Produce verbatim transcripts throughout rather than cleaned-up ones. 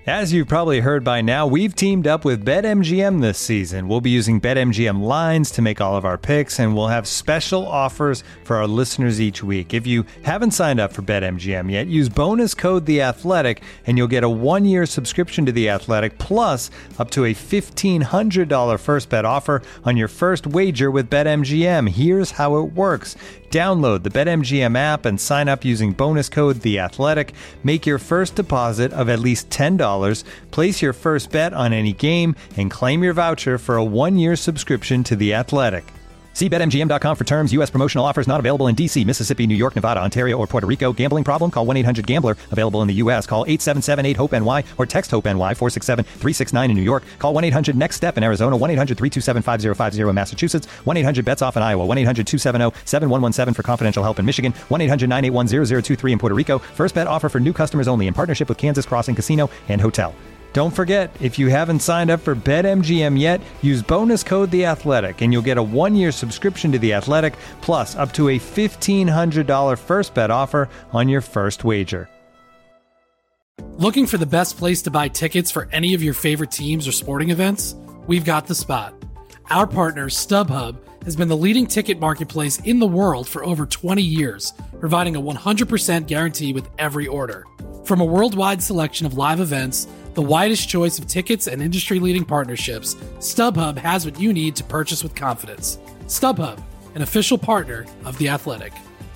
As you've probably heard by now, we've teamed up with BetMGM this season. We'll be using BetMGM lines to make all of our picks, and we'll have special offers for our listeners each week. If you haven't signed up for BetMGM yet, use bonus code The Athletic, and you'll get a one-year subscription to The Athletic, plus up to a fifteen hundred dollars first bet offer on your first wager with BetMGM. Here's how it works. Download the BetMGM app and sign up using bonus code The Athletic. Make your first deposit of at least ten dollars. Place your first bet on any game and claim your voucher for a one-year subscription to The Athletic. See Bet M G M dot com for terms. U S promotional offers not available in D C, Mississippi, New York, Nevada, Ontario, or Puerto Rico. Gambling problem? Call one eight hundred gambler. Available in the U S. Call eight seven seven eight hope N Y or text HOPE-NY four six seven three six nine in New York. Call one eight hundred next step in Arizona. one eight hundred three two seven five zero five zero in Massachusetts. one eight hundred bets off in Iowa. one eight hundred two seven zero seven one one seven for confidential help in Michigan. one eight hundred nine eight one zero zero two three in Puerto Rico. First bet offer for new customers only in partnership with Kansas Crossing Casino and Hotel. Don't forget, if you haven't signed up for BetMGM yet, use bonus code The Athletic, and you'll get a one-year subscription to The Athletic, plus up to a fifteen hundred dollars first bet offer on your first wager. Looking for the best place to buy tickets for any of your favorite teams or sporting events? We've got the spot. Our partner, StubHub, has been the leading ticket marketplace in the world for over twenty years, providing a one hundred percent guarantee with every order. From a worldwide selection of live events, the widest choice of tickets and industry-leading partnerships, StubHub has what you need to purchase with confidence. StubHub, an official partner of The Athletic.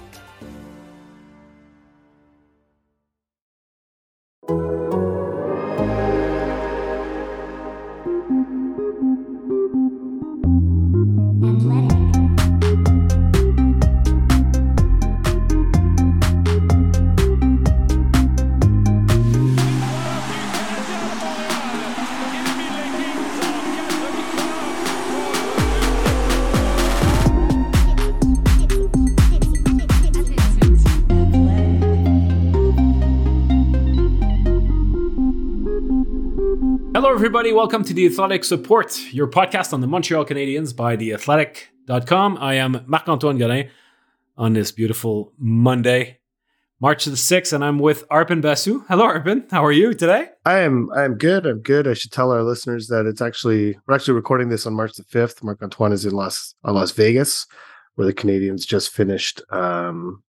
Hello, everybody. Welcome to The Athletic Support, your podcast on the Montreal Canadiens by the athletic dot com. I am Marc-Antoine Godin on this beautiful Monday, March the sixth, and I'm with Arpon Basu. Hello, Arpon. How are you today? I am I'm good. I'm good. I should tell our listeners that it's actually, we're actually recording this on March the fifth. Marc-Antoine is in Las, uh, Las Vegas, where the Canadiens just finished, um,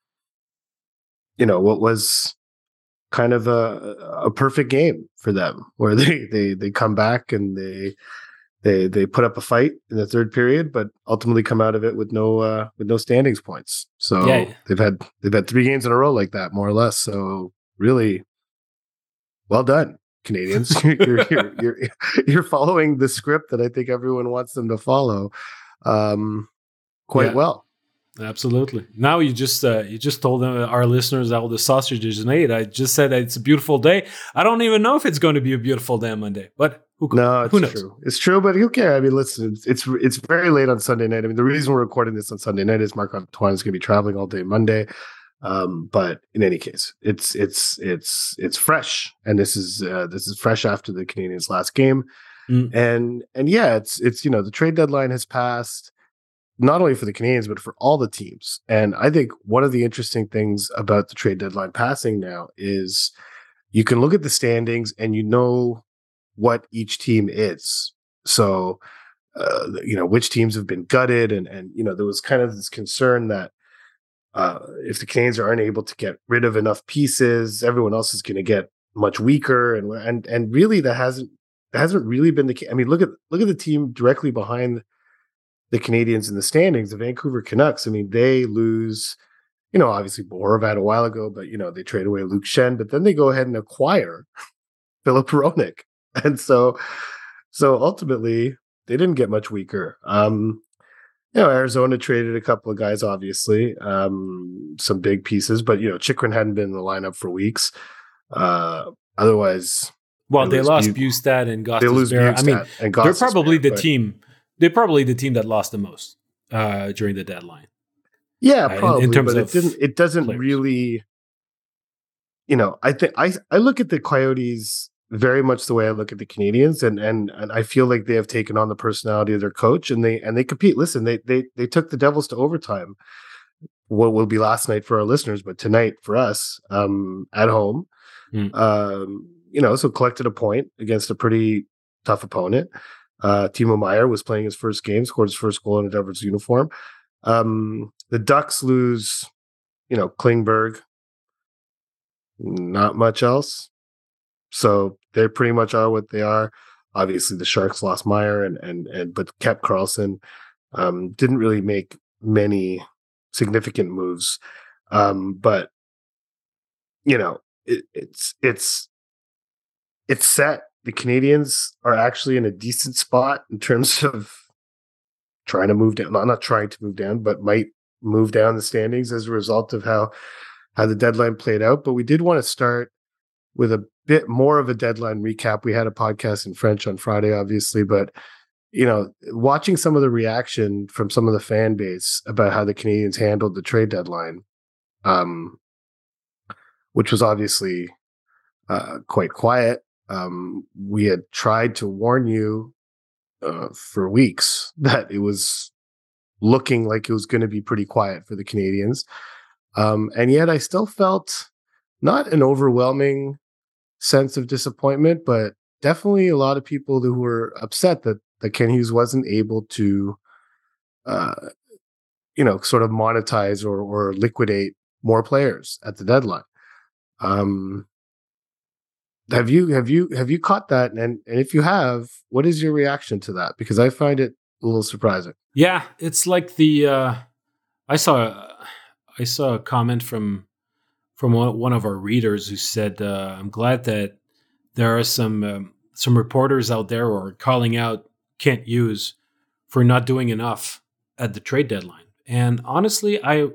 you know, what was kind of a, a perfect game for them, where they, they, they come back and they, they, they put up a fight in the third period, but ultimately come out of it with no, uh, with no standings points. So yeah. they've had, they've had three games in a row like that, more or less. So really well done, Canadiens. you're, you're, you're, you're following the script that I think everyone wants them to follow, um, quite yeah. well. Absolutely. Now you just uh, you just told our listeners how the sausage is made. I just said it's a beautiful day. I don't even know if it's going to be a beautiful day on Monday, but who, no, it's who knows? True. It's true, but who cares? I mean, listen, it's, it's it's very late on Sunday night. I mean, the reason we're recording this on Sunday night is Marc-Antoine is going to be traveling all day Monday. Um, but in any case, it's it's it's it's fresh, and this is uh, this is fresh after the Canadiens' last game, mm. and and yeah, it's it's you know the trade deadline has passed. Not only for the Canadiens, but for all the teams. And I think one of the interesting things about the trade deadline passing now is you can look at the standings and you know what each team is. So, uh, you know, which teams have been gutted. And, and, you know, there was kind of this concern that uh, if the Canadiens are unable to get rid of enough pieces, everyone else is going to get much weaker. And, and, and really that hasn't, that hasn't really been the case. I mean, look at, look at the team directly behind the Canadiens in the standings, the Vancouver Canucks. I mean, they lose, you know, obviously Horvat a while ago, but, you know, they trade away Luke Schenn, but then they go ahead and acquire Filip Hronek. And so, so ultimately they didn't get much weaker. Um, you know, Arizona traded a couple of guys, obviously, um, some big pieces, but, you know, Chychrun hadn't been in the lineup for weeks. Uh, otherwise, well, they, they lost Bu- Bustad and Gostisbehere. They lose Bustad I mean, and they're probably the but, team. They're probably the team that lost the most uh, during the deadline. Yeah, probably. Uh, in, in terms but of it didn't. It doesn't players. really. You know, I think I I look at the Coyotes very much the way I look at the Canadiens, and and and I feel like they have taken on the personality of their coach, and they and they compete. Listen, they they they took the Devils to overtime. What will be last night for our listeners, but tonight for us um, at home. Mm. Um, you know, so collected a point against a pretty tough opponent. Uh, Timo Meier was playing his first game, scored his first goal in a Devils uniform. Um, the Ducks lose, you know, Klingberg. Not much else. So they pretty much are what they are. Obviously, the Sharks lost Meier and and and but kept Carlson. Um, didn't really make many significant moves. Um, but you know, it, it's it's it's set. The Canadiens are actually in a decent spot in terms of trying to move down. Not not trying to move down, but might move down the standings as a result of how how the deadline played out. But we did want to start with a bit more of a deadline recap. We had a podcast in French on Friday, obviously, but you know, watching some of the reaction from some of the fan base about how the Canadiens handled the trade deadline, um, which was obviously uh, quite quiet. Um, we had tried to warn you uh, for weeks that it was looking like it was going to be pretty quiet for the Canadiens. Um, and yet I still felt not an overwhelming sense of disappointment, but definitely a lot of people who were upset that, that Ken Hughes wasn't able to, uh, you know, sort of monetize or, or liquidate more players at the deadline. Um, have you have you have you caught that? And and if you have, what is your reaction to that? Because I find it a little surprising. Yeah, it's like the uh, I saw I saw a comment from from one of our readers who said, uh, "I'm glad that there are some um, some reporters out there who are calling out Kent Hughes for not doing enough at the trade deadline." And honestly, I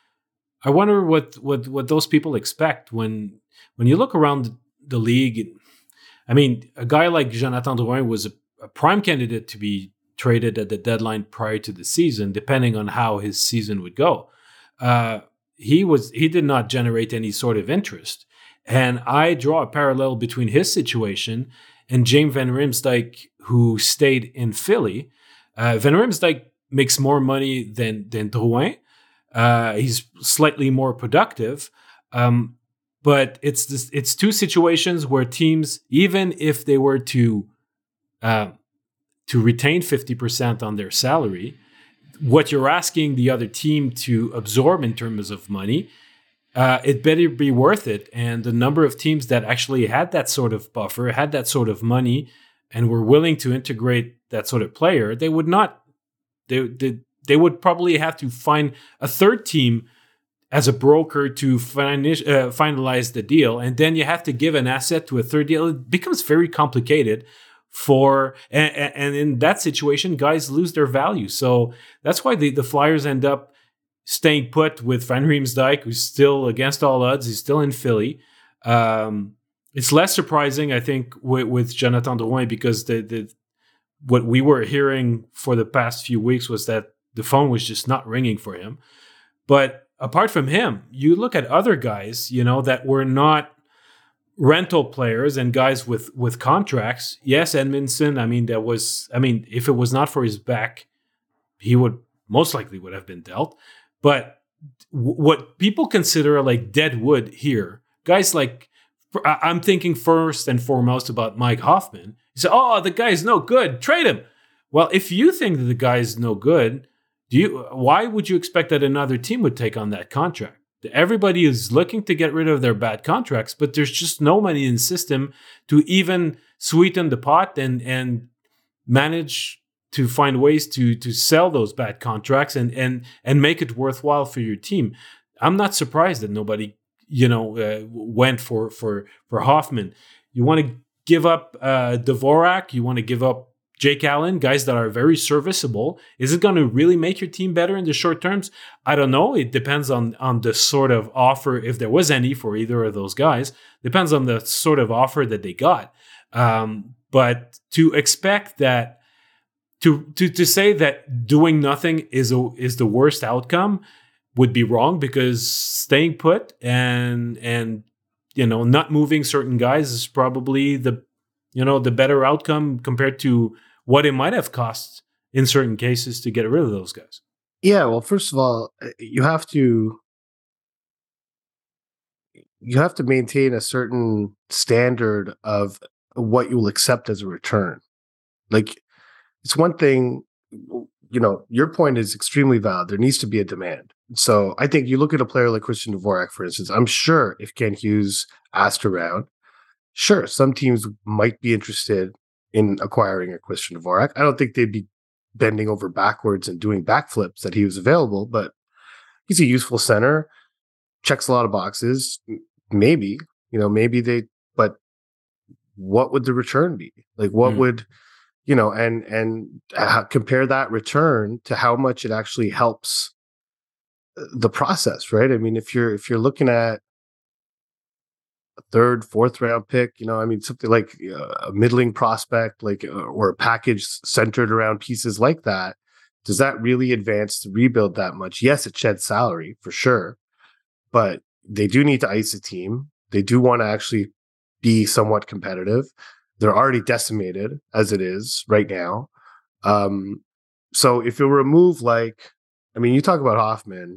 I wonder what what what those people expect when when you look around the league. I mean, a guy like Jonathan Drouin was a, a prime candidate to be traded at the deadline prior to the season, depending on how his season would go. Uh, he was he did not generate any sort of interest, and I draw a parallel between his situation and James Van Riemsdyk, who stayed in Philly. Uh, Van Riemsdyk makes more money than than Drouin. Uh, he's slightly more productive. Um, But it's this, it's two situations where teams, even if they were to uh, to retain fifty percent on their salary, what you're asking the other team to absorb in terms of money, uh, it better be worth it. And the number of teams that actually had that sort of buffer, had that sort of money, and were willing to integrate that sort of player, they would not. They they, they would probably have to find a third team as a broker to finish, uh, finalize the deal. And then you have to give an asset to a third deal. It becomes very complicated for, and, and in that situation, guys lose their value. So that's why the, the Flyers end up staying put with Van Riemsdyk, who's still against all odds. He's still in Philly. Um, it's less surprising, I think, with, with Jonathan Drouin, because the, the what we were hearing for the past few weeks was that the phone was just not ringing for him. But apart from him, you look at other guys, you know, that were not rental players and guys with, with contracts. Yes, Edmondson, I mean, that was, I mean, if it was not for his back, he would most likely would have been dealt. But w- what people consider like dead wood here, guys like, I'm thinking first and foremost about Mike Hoffman. You say, oh, the guy's no good, trade him. Well, if you think that the guy's no good, Do you? Why would you expect that another team would take on that contract? Everybody is looking to get rid of their bad contracts, but there's just no money in the system to even sweeten the pot and and manage to find ways to to sell those bad contracts and and and make it worthwhile for your team. I'm not surprised that nobody, you know, uh, went for for for Hoffman. You want to give up uh, Dvorak? You want to give up Jake Allen, guys that are very serviceable. Is it going to really make your team better in the short terms? I don't know. It depends on, on the sort of offer, if there was any for either of those guys. Depends on the sort of offer that they got. Um, but to expect that, to, to to say that doing nothing is a, is the worst outcome would be wrong, because staying put and and you know not moving certain guys is probably the you know the better outcome compared to what it might have cost in certain cases to get rid of those guys. Yeah, well, first of all, you have to you have to maintain a certain standard of what you will accept as a return. Like, it's one thing, you know, your point is extremely valid. There needs to be a demand. So I think you look at a player like Christian Dvorak, for instance. I'm sure if Ken Hughes asked around, sure, some teams might be interested in acquiring a Christian Dvorak. I don't think they'd be bending over backwards and doing backflips that he was available, but he's a useful center, checks a lot of boxes. Maybe, you know, maybe they, but what would the return be? Like, what mm. would, you know, and, and uh, compare that return to how much it actually helps the process, right? I mean, if you're, if you're looking at a third, fourth round pick, you know, I mean, something like uh, a middling prospect, like, uh, or a package centered around pieces like that, does that really advance the rebuild that much? Yes, it sheds salary for sure, but they do need to ice a team. They do want to actually be somewhat competitive. They're already decimated as it is right now. Um, so if it were a move like, I mean, you talk about Hoffman,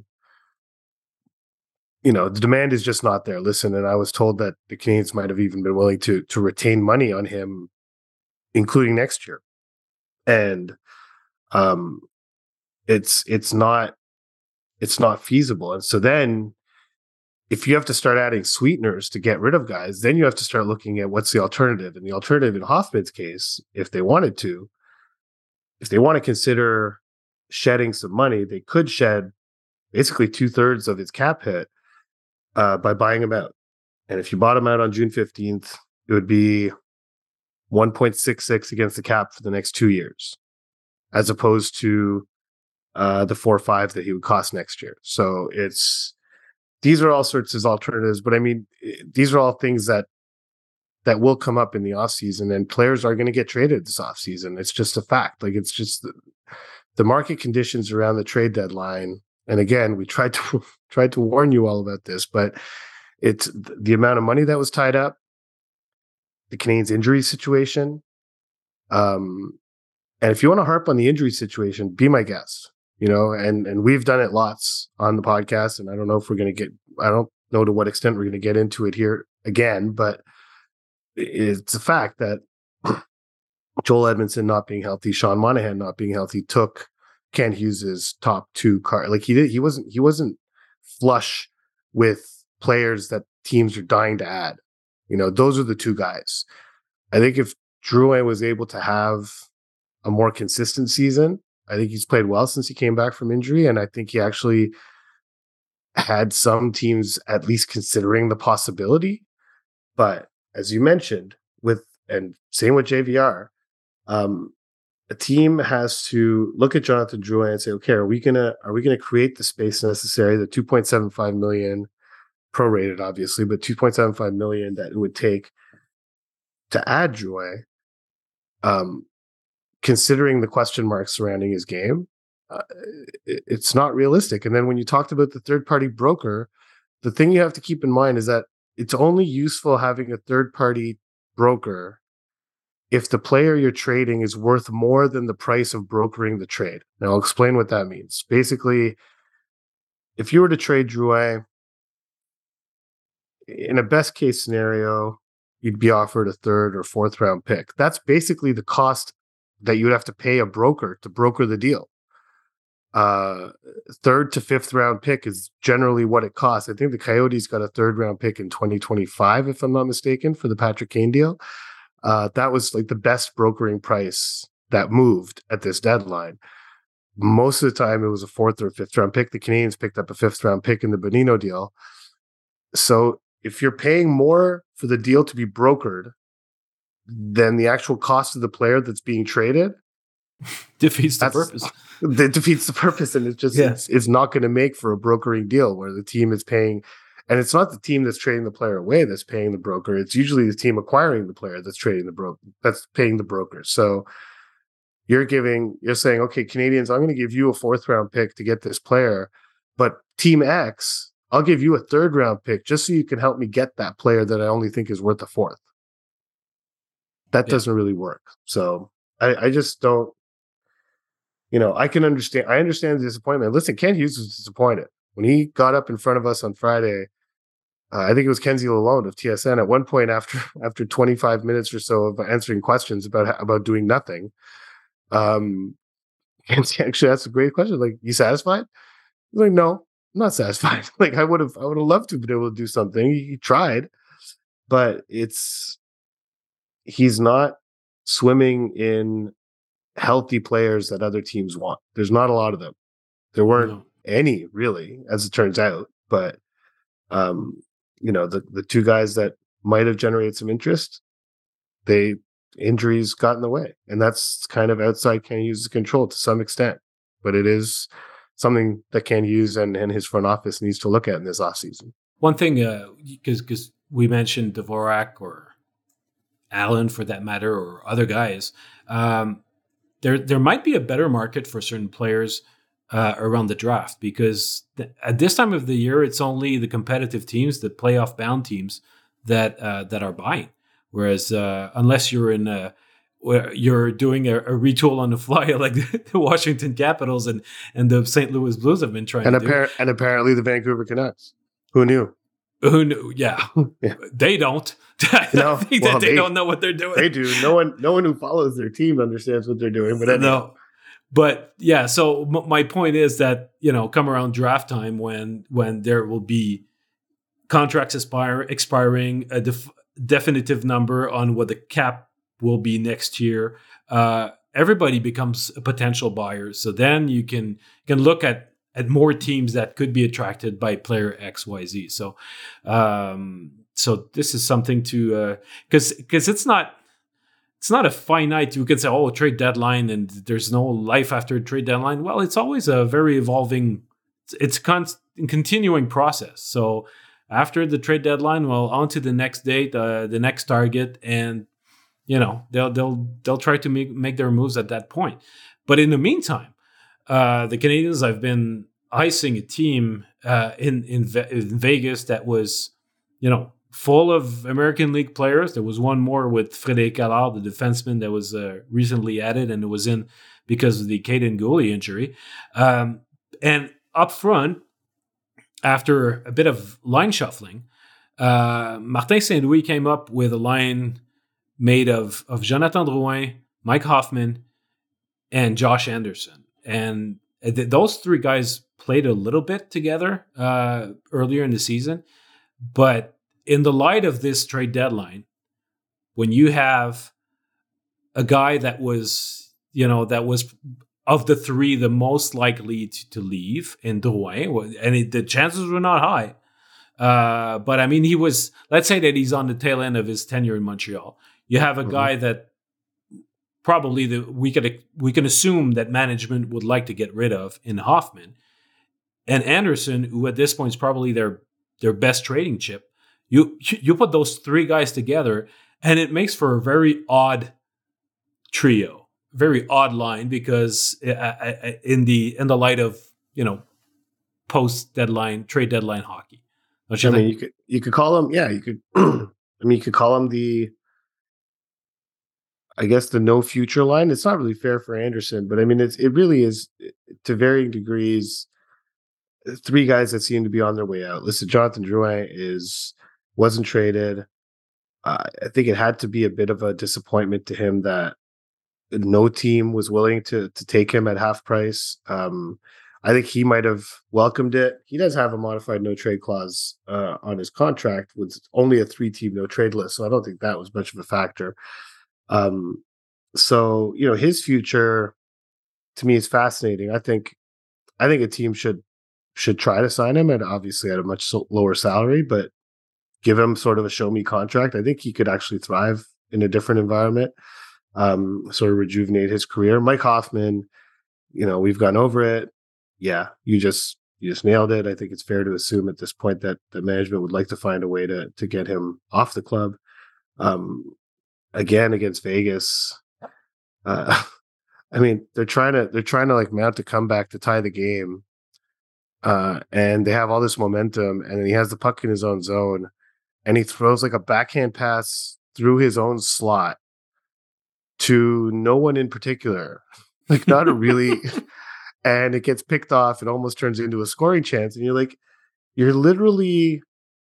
you know, the demand is just not there. Listen, and I was told that the Canadiens might have even been willing to to retain money on him, including next year. And um, it's it's not it's not feasible. And so then, if you have to start adding sweeteners to get rid of guys, then you have to start looking at what's the alternative. And the alternative in Hoffman's case, if they wanted to, if they want to consider shedding some money, they could shed basically two thirds of his cap hit uh, by buying him out. And if you bought him out on June fifteenth, it would be one point six six against the cap for the next two years, as opposed to uh, the four or five that he would cost next year. So it's, these are all sorts of alternatives, but I mean, these are all things that that will come up in the offseason, and players are going to get traded this offseason. It's just a fact. Like, it's just the, the market conditions around the trade deadline. And again, we tried to tried to warn you all about this, but it's the amount of money that was tied up, the Canadiens' injury situation. Um, and if you want to harp on the injury situation, be my guest. You know, and and we've done it lots on the podcast, and I don't know if we're going to get, I don't know to what extent we're going to get into it here again, but it's a fact that Joel Edmondson not being healthy, Sean Monahan not being healthy, took Ken Hughes's top two card. Like, he did, he wasn't he wasn't flush with players that teams are dying to add. You know, those are the two guys. I think if Drouin was able to have a more consistent season, I think he's played well since he came back from injury, and I think he actually had some teams at least considering the possibility. But as you mentioned, with and same with J V R, um, a team has to look at Jonathan Drouin and say, okay, are we gonna are we gonna create the space necessary, the two point seven five million prorated, obviously, but two point seven five million that it would take to add Drouin, um, considering the question marks surrounding his game, uh, it, it's not realistic. And then when you talked about the third-party broker, the thing you have to keep in mind is that it's only useful having a third-party broker if the player you're trading is worth more than the price of brokering the trade. Now, I'll explain what that means. Basically, if you were to trade Drouin, in a best-case scenario, you'd be offered a third or fourth-round pick. That's basically the cost that you would have to pay a broker to broker the deal. Uh, third to fifth round pick is generally what it costs. I think the Coyotes got a third round pick in twenty twenty-five, if I'm not mistaken, for the Patrick Kane deal. Uh, that was like the best brokering price that moved at this deadline. Most of the time, it was a fourth or fifth round pick. The Canadiens picked up a fifth round pick in the Bonino deal. So if you're paying more for the deal to be brokered than the actual cost of the player that's being traded, defeats the purpose. That defeats the purpose, and it's just yeah. it's, it's not going to make for a brokering deal where the team is paying, and it's not the team that's trading the player away that's paying the broker. It's usually the team acquiring the player that's trading the broker that's paying the broker. So you're giving, you're saying, okay, Canadiens, I'm going to give you a fourth round pick to get this player, but Team X, I'll give you a third round pick just so you can help me get that player that I only think is worth a fourth. That yeah. doesn't really work. So I, I just don't, you know, I can understand. I understand the disappointment. Listen, Ken Hughes was disappointed when he got up in front of us on Friday uh, I think it was Kenzie Lalonde of T S N at one point after after twenty-five minutes or so of answering questions about about doing nothing. Um, Kenzie actually asked a great question, like, "You satisfied?" He's like, "No, I'm not satisfied." Like, I would have I would have loved to be able to do something. He, he tried, but it's he's not swimming in healthy players that other teams want. There's not a lot of them. There weren't no. any really, as it turns out. But um, you know, the the two guys that might have generated some interest, they injuries got in the way, and that's kind of outside Ken Hughes' control to some extent. But it is something that Ken Hughes and, and his front office needs to look at in this offseason. One thing, because uh, because we mentioned Dvorak or Allen for that matter, or other guys. Um, There, there might be a better market for certain players uh, around the draft because th- at this time of the year, it's only the competitive teams, the playoff-bound teams, that uh, that are buying. Whereas, uh, unless you're in, a, you're doing a, a retool on the fly, like the Washington Capitals and and the Saint Louis Blues have been trying and to appar- do, and apparently the Vancouver Canucks. Who knew? Who knew? Yeah, yeah. They don't. No, they, well, they, they don't know what they're doing. They do. No one, no one who follows their team understands what they're doing. But anyway. no, but yeah. So m- my point is that, you know, come around draft time when when there will be contracts expire, expiring, a def- definitive number on what the cap will be next year. Uh, everybody becomes a potential buyer. So then you can can look at. at more teams that could be attracted by player X, Y, Z. So, um, so this is something to, uh, cause, cause it's not, it's not a finite, you could say, oh, trade deadline and there's no life after trade deadline. Well, it's always a very evolving, it's a con- continuing process. So after the trade deadline, well, on to the next date, uh, the next target, and, you know, they'll, they'll, they'll try to make, make their moves at that point. But in the meantime, Uh, the Canadiens have been icing a team uh, in in, Ve- in Vegas that was, you know, full of American League players. There was one more with Frédéric Allard, the defenseman that was uh, recently added, and it was in because of the Caden Gooley injury. Um, and up front, after a bit of line shuffling, uh, Martin Saint-Louis came up with a line made of of Jonathan Drouin, Mike Hoffman, and Josh Anderson. And th- those three guys played a little bit together uh, earlier in the season. But in the light of this trade deadline, when you have a guy that was, you know, that was of the three the most likely to, to leave in Drouin, and it, the chances were not high. Uh, but I mean, he was, let's say that he's on the tail end of his tenure in Montreal. You have a mm-hmm. guy that probably the, we could we can assume that management would like to get rid of in Hoffman, and Anderson, who at this point is probably their their best trading chip. You you put those three guys together, and it makes for a very odd trio, very odd line, because in the in the light of, you know, post deadline trade deadline hockey. Don't you I think? mean, you could you could call them, yeah, you could. I mean, you could call them the. I guess the no future line. It's not really fair for Anderson, but I mean, it's it really is to varying degrees. Three guys that seem to be on their way out. Listen, Jonathan Drouin is wasn't traded. Uh, I think it had to be a bit of a disappointment to him that no team was willing to to take him at half price. Um, I think he might have welcomed it. He does have a modified no trade clause uh, on his contract with only a three team no trade list, so I don't think that was much of a factor. Um, so, you know, his future to me is fascinating. I think, I think a team should, should try to sign him, and obviously at a much so lower salary, but give him sort of a show me contract. I think he could actually thrive in a different environment, um, sort of rejuvenate his career. Mike Hoffman, you know, we've gone over it. Yeah. You just, you just nailed it. I think it's fair to assume at this point that the management would like to find a way to, to get him off the club. Um, Again against Vegas, uh, I mean they're trying to they're trying to like mount a comeback to tie the game, uh, and they have all this momentum. And then he has the puck in his own zone, and he throws like a backhand pass through his own slot to no one in particular, like not a really, and it gets picked off. It almost turns into a scoring chance, and you're like, you're literally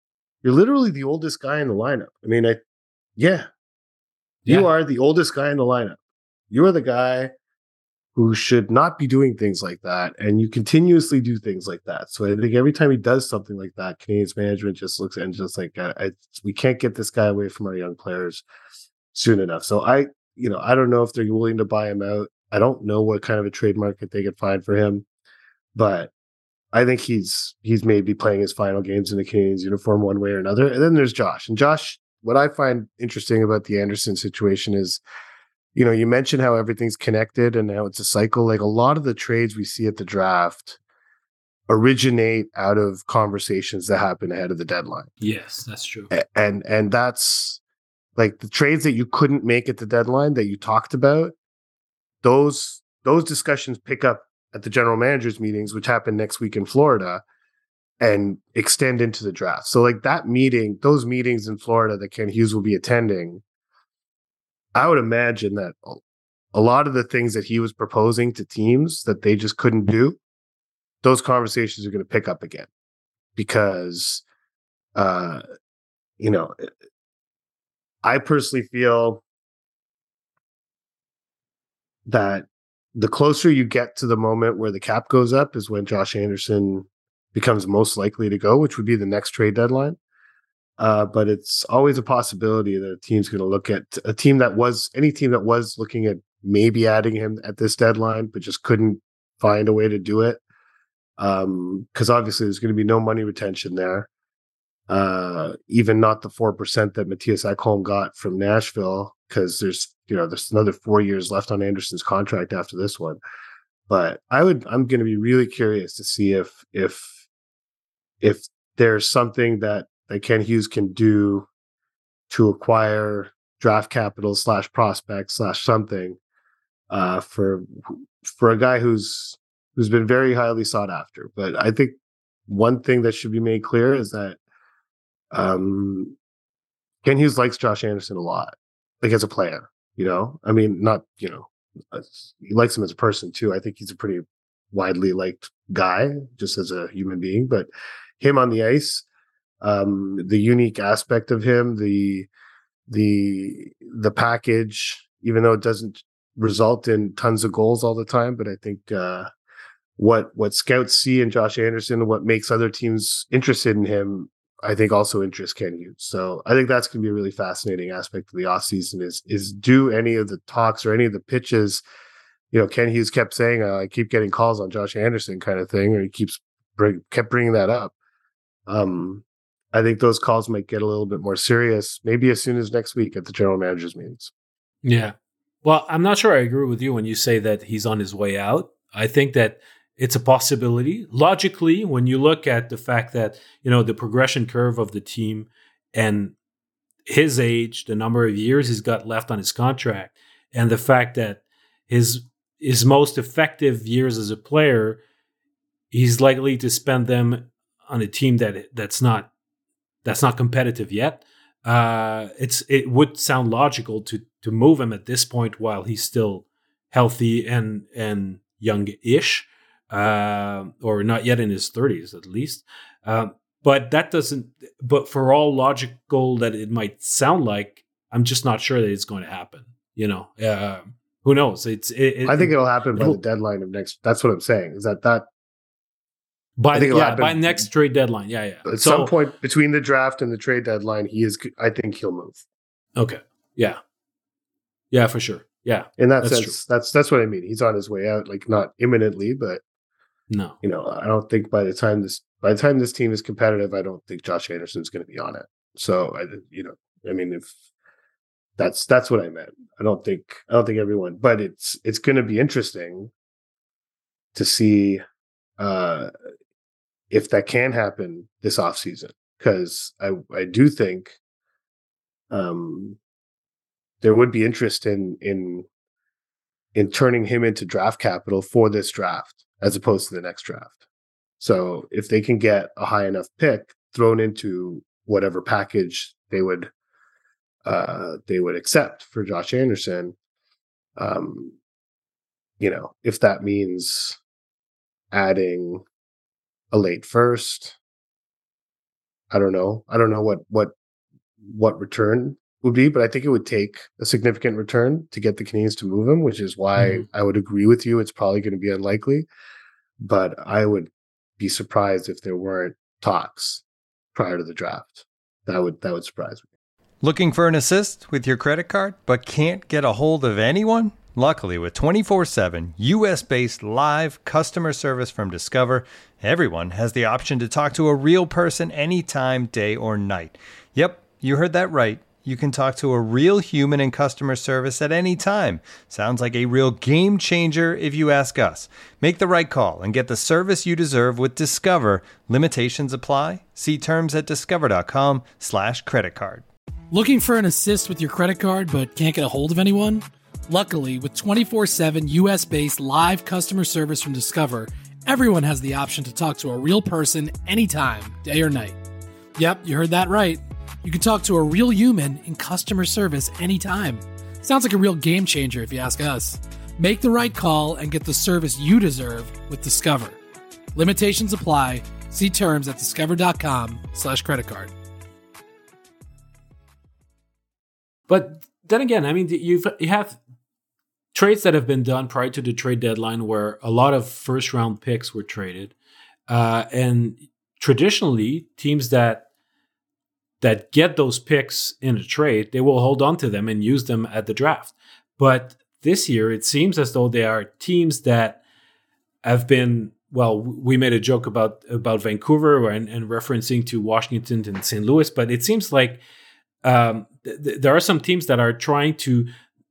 you're literally the oldest guy in the lineup. I mean, I yeah, you Yeah. are the oldest guy in the lineup. You are the guy who should not be doing things like that, and you continuously do things like that. So I think every time he does something like that, Canadiens management just looks and just like, I, I, we can't get this guy away from our young players soon enough. So I, you know, I don't know if they're willing to buy him out. I don't know what kind of a trade market they could find for him, but I think he's he's maybe playing his final games in the Canadiens uniform one way or another. And then there's Josh. And Josh, what I find interesting about the Anderson situation is, you know, you mentioned how everything's connected and how it's a cycle. Like a lot of the trades we see at the draft originate out of conversations that happen ahead of the deadline. Yes, that's true. And and that's like the trades that you couldn't make at the deadline that you talked about. Those those discussions pick up at the general managers meetings, which happen next week in Florida, and extend into the draft. So like that meeting, those meetings in Florida that Ken Hughes will be attending, I would imagine that a lot of the things that he was proposing to teams that they just couldn't do, those conversations are going to pick up again because, uh, you know, I personally feel that the closer you get to the moment where the cap goes up is when Josh Anderson becomes most likely to go, which would be the next trade deadline. Uh, but it's always a possibility that a team's going to look at a team that was any team that was looking at maybe adding him at this deadline, but just couldn't find a way to do it. Um, because obviously there's going to be no money retention there. Uh, even not the four percent that Matthias Ekholm got from Nashville, because there's, you know, there's another four years left on Anderson's contract after this one. But I would, I'm going to be really curious to see if, if, if there's something that, that Ken Hughes can do to acquire draft capital slash prospect slash something, uh, for, for a guy who's, who's been very highly sought after. But I think one thing that should be made clear is that, um, Ken Hughes likes Josh Anderson a lot, like as a player, you know, I mean, not, you know, he likes him as a person too. I think he's a pretty widely liked guy just as a human being, but him on the ice, um, the unique aspect of him, the, the, the package, even though it doesn't result in tons of goals all the time, but I think, uh, what, what scouts see in Josh Anderson, what makes other teams interested in him, I think also interests Ken Hughes. So I think that's going to be a really fascinating aspect of the offseason is, is do any of the talks or any of the pitches, you know, Ken Hughes kept saying, uh, I keep getting calls on Josh Anderson kind of thing, or he keeps bring, kept bringing that up. Um, I think those calls might get a little bit more serious, maybe as soon as next week at the general managers meetings. Yeah. Well, I'm not sure I agree with you when you say that he's on his way out. I think that it's a possibility. Logically, when you look at the fact that, you know, the progression curve of the team and his age, the number of years he's got left on his contract, and the fact that his his most effective years as a player, he's likely to spend them on a team that that's not that's not competitive yet. Uh, it's it would sound logical to to move him at this point while he's still healthy and and young-ish. Uh, or not yet in his thirties, at least. Uh, but that doesn't. But for all logical that it might sound like, I'm just not sure that it's going to happen. You know, uh, who knows? It's. It, it, I think it'll happen by it'll, the deadline of next. That's what I'm saying. Is that that by the, yeah happen. by next trade deadline? Yeah, yeah. At so, some point between the draft and the trade deadline, he is. I think he'll move. Okay. Yeah. Yeah, for sure. Yeah. In that that's sense, true. that's that's what I mean. He's on his way out, like not imminently, but. No, you know, I don't think by the time this by the time this team is competitive, I don't think Josh Anderson's going to be on it. So I, you know, I mean, if that's that's what I meant. I don't think I don't think everyone, but it's it's going to be interesting to see uh, if that can happen this offseason, because I I do think um, there would be interest in in in turning him into draft capital for this draft, as opposed to the next draft. So if they can get a high enough pick thrown into whatever package they would uh, they would accept for Josh Anderson, um, you know, if that means adding a late first, I don't know. I don't know what what what return would be, but I think it would take a significant return to get the Canadiens to move him, which is why Mhm. I would agree with you. It's probably going to be unlikely, but I would be surprised if there weren't talks prior to the draft. That would that would surprise me. Looking for an assist with your credit card, but can't get a hold of anyone? Luckily, with twenty-four seven U S-based live customer service from Discover, everyone has the option to talk to a real person anytime, day or night. Yep, you heard that right. You can talk to a real human in customer service at any time. Sounds like a real game changer if you ask us. Make the right call and get the service you deserve with Discover. Limitations apply. See terms at discover.com slash credit card. Looking for an assist with your credit card but can't get a hold of anyone? Luckily, with twenty-four seven U S-based live customer service from Discover, everyone has the option to talk to a real person anytime, day or night. Yep, you heard that right. You can talk to a real human in customer service anytime. Sounds like a real game changer if you ask us. Make the right call and get the service you deserve with Discover. Limitations apply. See terms at discover.com slash credit card. But then again, I mean, you've, you have trades that have been done prior to the trade deadline where a lot of first round picks were traded. Uh, and traditionally, teams that that get those picks in a trade, they will hold on to them and use them at the draft. But this year, it seems as though they are teams that have been, well, we made a joke about, about Vancouver and, and referencing to Washington and Saint Louis, but it seems like um, th- there are some teams that are trying to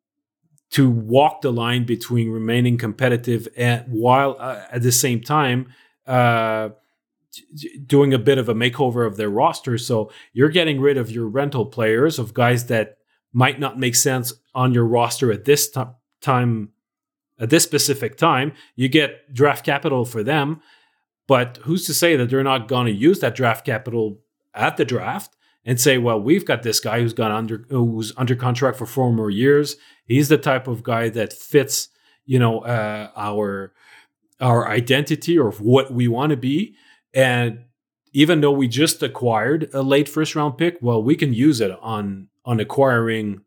to walk the line between remaining competitive and while uh, at the same time uh, doing a bit of a makeover of their roster. So you're getting rid of your rental players, of guys that might not make sense on your roster at this t- time, at this specific time. You get draft capital for them, but who's to say that they're not going to use that draft capital at the draft and say, well, we've got this guy who's gone under, who's under contract for four more years. He's the type of guy that fits, you know, uh, our, our identity or what we want to be. And even though we just acquired a late first round pick, well, we can use it on on acquiring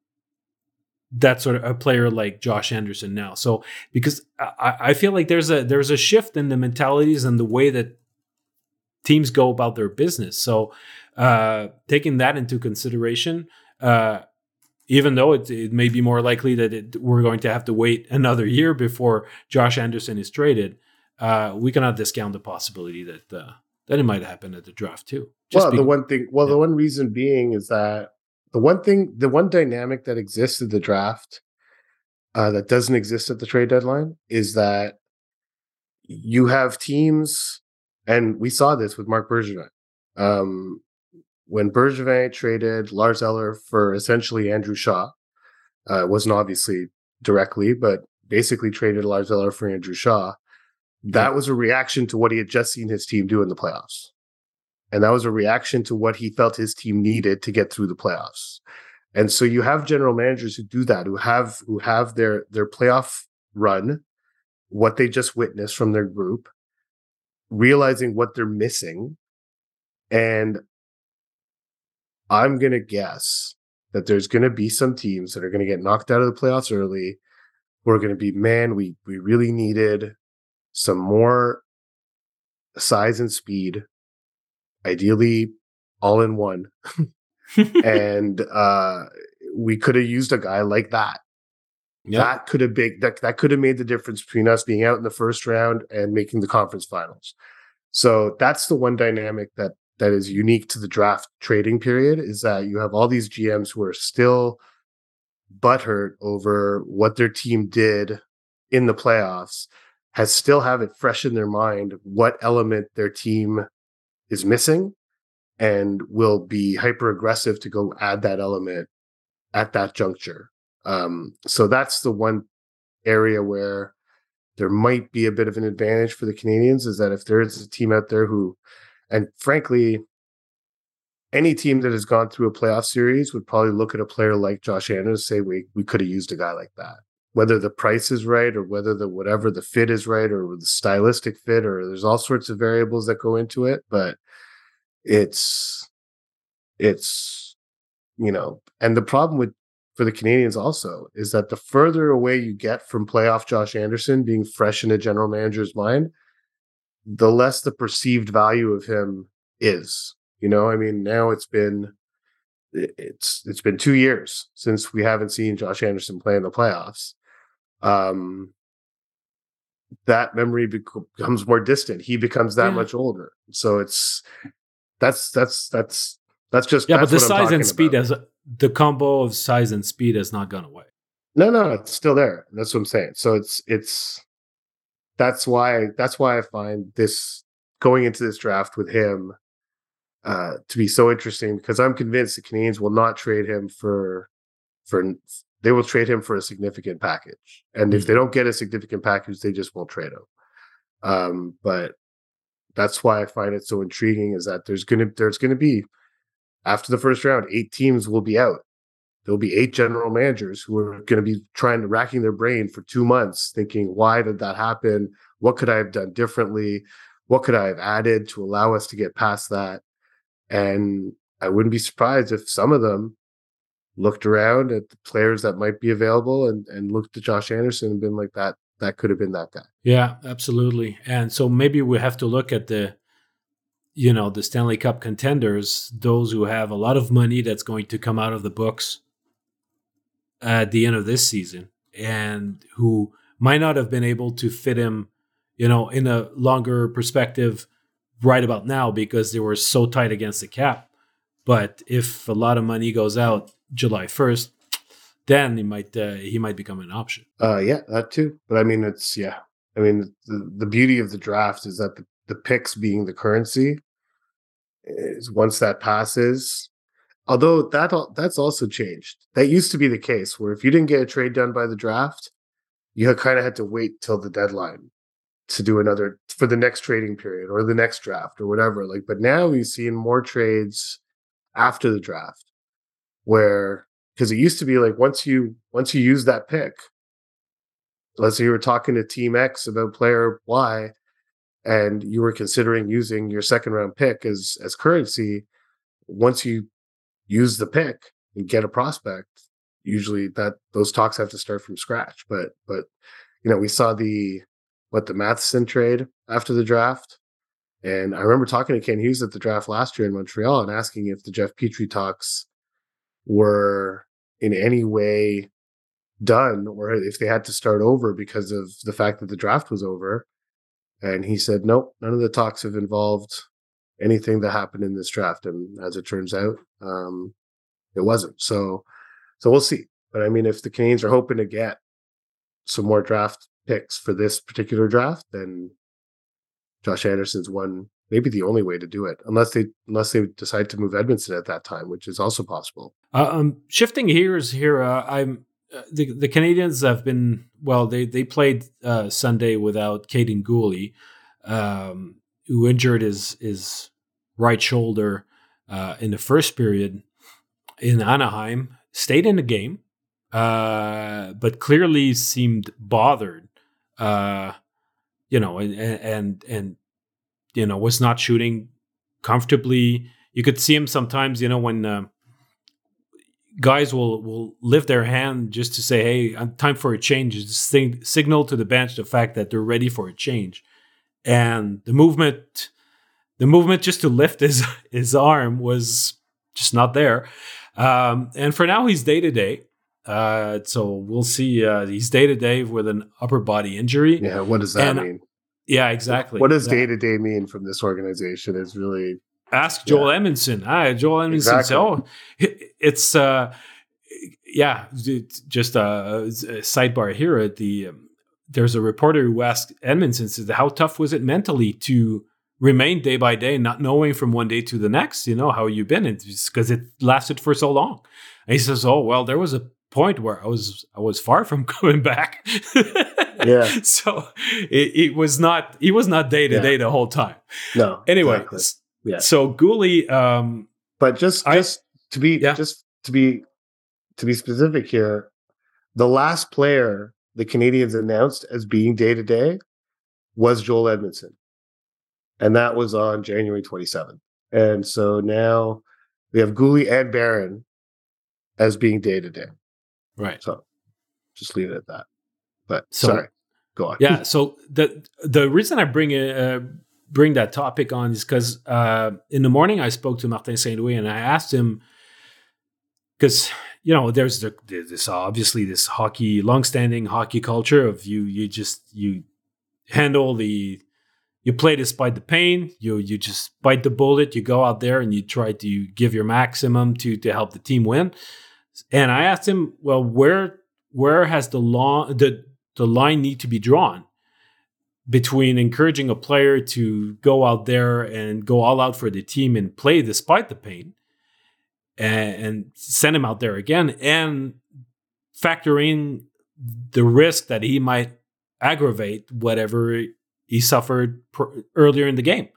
that sort of a player like Josh Anderson now. So because I, I feel like there's a there's a shift in the mentalities and the way that teams go about their business. So uh, taking that into consideration, uh, even though it, it may be more likely that it, we're going to have to wait another year before Josh Anderson is traded, Uh, we cannot discount the possibility that uh, that it might happen at the draft too. Just well, be- the one thing, well, yeah. the one reason being is that the one thing, the one dynamic that exists at the draft uh, that doesn't exist at the trade deadline is that you have teams, and we saw this with Marc Bergevin. Um, when Bergevin traded Lars Eller for essentially Andrew Shaw, uh, it wasn't obviously directly, but basically traded Lars Eller for Andrew Shaw. That was a reaction to what he had just seen his team do in the playoffs. And that was a reaction to what he felt his team needed to get through the playoffs. And so you have general managers who do that, who have who have their, their playoff run, what they just witnessed from their group, realizing what they're missing. And I'm going to guess that there's going to be some teams that are going to get knocked out of the playoffs early, who are going to be, man, we we really needed some more size and speed, ideally all in one. and uh, we could have used a guy like that. Yep. That could have big that, that could have made the difference between us being out in the first round and making the conference finals. So that's the one dynamic that that is unique to the draft trading period, is that you have all these G Ms who are still butthurt over what their team did in the playoffs, has still have it fresh in their mind what element their team is missing, and will be hyper aggressive to go add that element at that juncture. Um, so that's the one area where there might be a bit of an advantage for the Canadiens, is that if there is a team out there who, and frankly, any team that has gone through a playoff series would probably look at a player like Josh Anderson and say, we, we could have used a guy like that. Whether the price is right, or whether the whatever the fit is right, or the stylistic fit, or there's all sorts of variables that go into it. But it's it's, you know, and the problem with for the Canadians also is that the further away you get from playoff Josh Anderson being fresh in a general manager's mind, the less the perceived value of him is. You know, I mean, now it's been it's it's been two years since we haven't seen Josh Anderson play in the playoffs. Um, that memory becomes more distant. He becomes that yeah. much older. So it's that's that's that's that's just yeah. That's but the what size and speed about. has the combo of size and speed has not gone away. No, no, it's still there. That's what I'm saying. So it's it's that's why that's why I find this going into this draft with him uh, to be so interesting, because I'm convinced the Canadians will not trade him for for they will trade him for a significant package. And mm-hmm. if they don't get a significant package, they just won't trade him. Um, but that's why I find it so intriguing is that there's gonna there's gonna be after the first round, eight teams will be out. There'll be eight general managers who are going to be trying to racking their brain for two months, thinking, why did that happen? What could I have done differently? What could I have added to allow us to get past that? And I wouldn't be surprised if some of them looked around at the players that might be available and, and looked at Josh Anderson and been like, that, that could have been that guy. Yeah, absolutely. And so maybe we have to look at the, you know, the Stanley Cup contenders, those who have a lot of money that's going to come out of the books at the end of this season and who might not have been able to fit him, you know, in a longer perspective right about now because they were so tight against the cap. But if a lot of money goes out July first, then he might uh, he might become an option. Uh, yeah, that too. But I mean, it's, yeah. I mean, the, the beauty of the draft is that the, the picks being the currency is once that passes, although that that's also changed. That used to be the case where if you didn't get a trade done by the draft, you kind of had to wait till the deadline to do another for the next trading period or the next draft or whatever. Like, but now we've seen more trades after the draft where, because it used to be like once you once you use that pick, let's say you were talking to Team X about player Y, and you were considering using your second round pick as as currency, once you use the pick and get a prospect, usually that those talks have to start from scratch. But but you know, we saw the what the Matheson trade after the draft. And I remember talking to Ken Hughes at the draft last year in Montreal and asking if the Jeff Petrie talks were in any way done or if they had to start over because of the fact that the draft was over. And he said, nope, none of the talks have involved anything that happened in this draft. And as it turns out, um, it wasn't. So, so we'll see. But I mean, if the Canadians are hoping to get some more draft picks for this particular draft, then Josh Anderson's one, maybe the only way to do it, unless they unless they decide to move Edmondson at that time, which is also possible. Uh, um, shifting gears here, uh, I'm uh, the the Canadians have been well. They they played uh, Sunday without Caden Gooley, um, who injured his his right shoulder uh, in the first period in Anaheim. Stayed in the game, uh, but clearly seemed bothered. Uh, you know, and and and you know was not shooting comfortably. You could see him sometimes. You know, when uh, guys will will lift their hand just to say, "Hey, time for a change." Just sing, signal to the bench the fact that they're ready for a change, and the movement, the movement just to lift his his arm was just not there. Um, and for now, he's day to day. Uh, so we'll see. Uh, he's day to day with an upper body injury. Yeah, what does that and, mean? Yeah, exactly. What does day to day mean from this organization? Is really ask Joel yeah. Edmondson. Ah, Joel Edmondson. Exactly. Oh, it's uh, yeah. It's just a, a sidebar here. At the um, there's a reporter who asked Edmondson, said, "How tough was it mentally to remain day by day, not knowing from one day to the next? You know how you been? It's because it lasted for so long." And he says, "Oh well, there was a point where I was I was far from coming back." Yeah. So it, it was not he was not day to day the whole time. No. Anyway, exactly. Yeah. So Gooley, um, but just I, just to be yeah. just to be to be specific here, the last player the Canadians announced as being day to day was Joel Edmondson, and that was on January twenty-seventh. And so now We have Gooley and Barron as being day to day. Right. So just leave it at that. But So- sorry, go on. Yeah. So the the reason I bring it, uh, bring that topic on is because uh, in the morning I spoke to Martin Saint Louis and I asked him, because you know there's the, this obviously this hockey long-standing hockey culture of you you just you handle the you play despite the pain, you you just bite the bullet, you go out there and you try to give your maximum to to help the team win. And I asked him, well, where where has the law the the line need to be drawn between encouraging a player to go out there and go all out for the team and play despite the pain and, and send him out there again and factor in the risk that he might aggravate whatever he suffered pr- earlier in the game.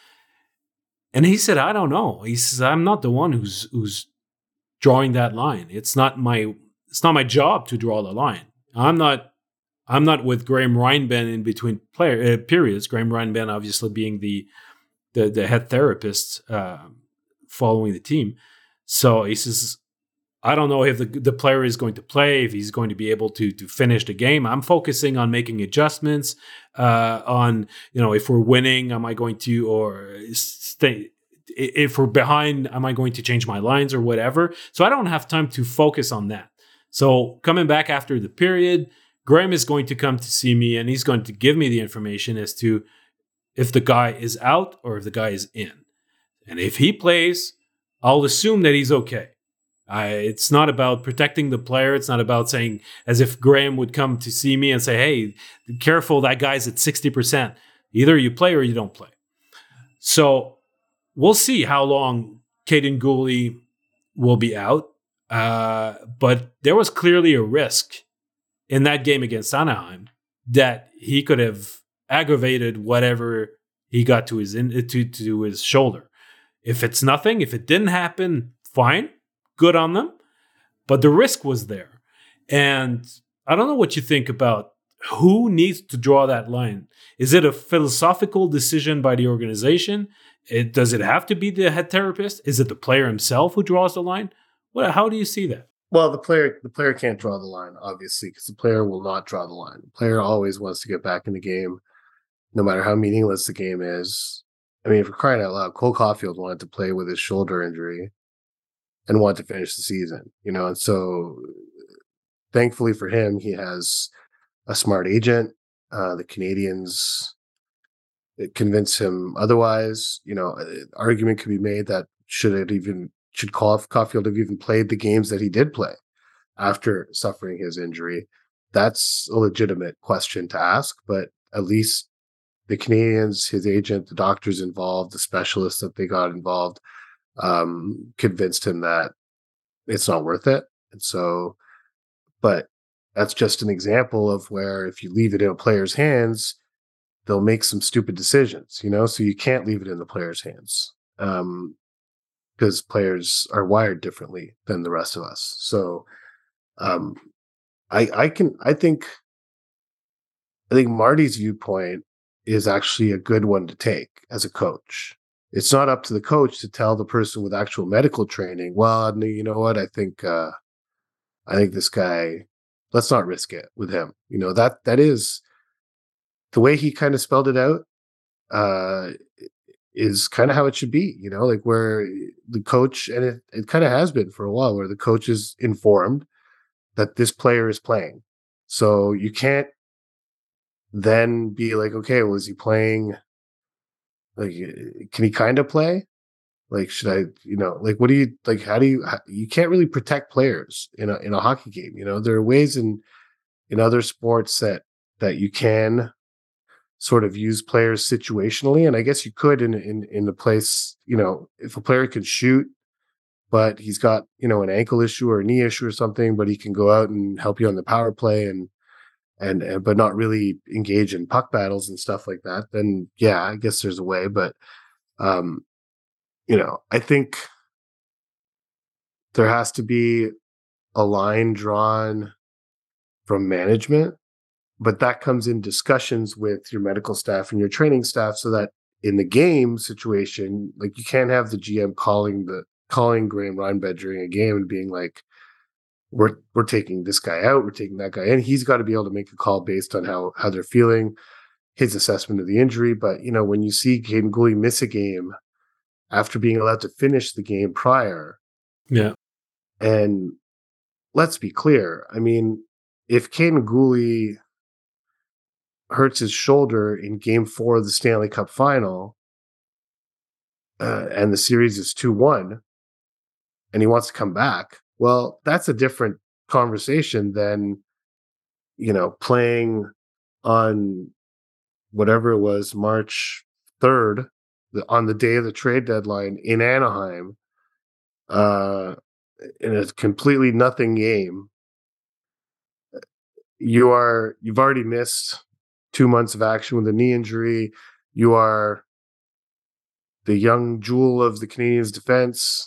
And he said, I don't know. He says, I'm not the one who's who's drawing that line. It's not my it's not my job to draw the line. I'm not I'm not with Graham Reinben in between player uh, periods. Graham Reinben obviously being the the, the head therapist uh, following the team. So he says, I don't know if the, the player is going to play, if he's going to be able to to finish the game. I'm focusing on making adjustments uh, on, you know, if we're winning, am I going to, or stay, if we're behind, am I going to change my lines or whatever? So I don't have time to focus on that. So coming back after the period, Graham is going to come to see me and he's going to give me the information as to if the guy is out or if the guy is in. And if he plays, I'll assume that he's okay. I, it's not about protecting the player. It's not about saying, as if Graham would come to see me and say, hey, careful, that guy's at sixty percent. Either you play or you don't play. So we'll see how long Caden Gooley will be out. Uh, but there was clearly a risk in that game against Anaheim that he could have aggravated whatever he got to his in, to, to his shoulder. If it's nothing, if it didn't happen, fine, good on them. But the risk was there. And I don't know what you think about who needs to draw that line. Is it a philosophical decision by the organization? It, does it have to be the head therapist? Is it the player himself who draws the line? What, how do you see that? Well, the player the player can't draw the line, obviously, because the player will not draw the line. The player always wants to get back in the game, no matter how meaningless the game is. I mean, for crying out loud, Cole Caulfield wanted to play with his shoulder injury and wanted to finish the season, you know, and so thankfully for him, he has a smart agent. Uh, the Canadiens convince him otherwise. You know, argument could be made that should it even should Caulfield have even played the games that he did play after suffering his injury? That's a legitimate question to ask, but at least the Canadiens, his agent, the doctors involved, the specialists that they got involved, um, convinced him that it's not worth it. And so, but that's just an example of where if you leave it in a player's hands, they'll make some stupid decisions, you know, so you can't leave it in the player's hands. Um, because players are wired differently than the rest of us. So um, I, I can, I think, I think Marty's viewpoint is actually a good one to take as a coach. It's not up to the coach to tell the person with actual medical training, well, you know what, I think, uh, I think this guy, let's not risk it with him. You know, that, that is the way he kind of spelled it out. Uh, is kind of how it should be, you know, like where the coach, and it, it kind of has been for a while, where the coach is informed that this player is playing. So you can't then be like, okay, well, is he playing? Like, can he kind of play? Like, should I, you know, like, what do you, like, how do you, how, you can't really protect players in a, in a hockey game. You know, there are ways in, in other sports that, that you can sort of use players situationally. And I guess you could in, in, in the place, you know, if a player can shoot, but he's got, you know, an ankle issue or a knee issue or something, but he can go out and help you on the power play and, and, and but not really engage in puck battles and stuff like that, then yeah, I guess there's a way. But, um, you know, I think there has to be a line drawn from management, but that comes in discussions with your medical staff and your training staff, so that in the game situation, like, you can't have the G M calling the calling Graham Reinbed during a game and being like, we're we're taking this guy out, we're taking that guy in. He's got to be able to make a call based on how how they're feeling, his assessment of the injury. But, you know, when you see Caden Gooley miss a game after being allowed to finish the game prior. Yeah. And let's be clear. I mean, if Caden Gooley hurts his shoulder in game four of the Stanley Cup final, uh, and the series is two one, and he wants to come back, well, that's a different conversation than, you know, playing on whatever it was, March third, the, on the day of the trade deadline in Anaheim, uh, in a completely nothing game. You are, you've already missed two months of action with a knee injury. You are the young jewel of the Canadiens' defense.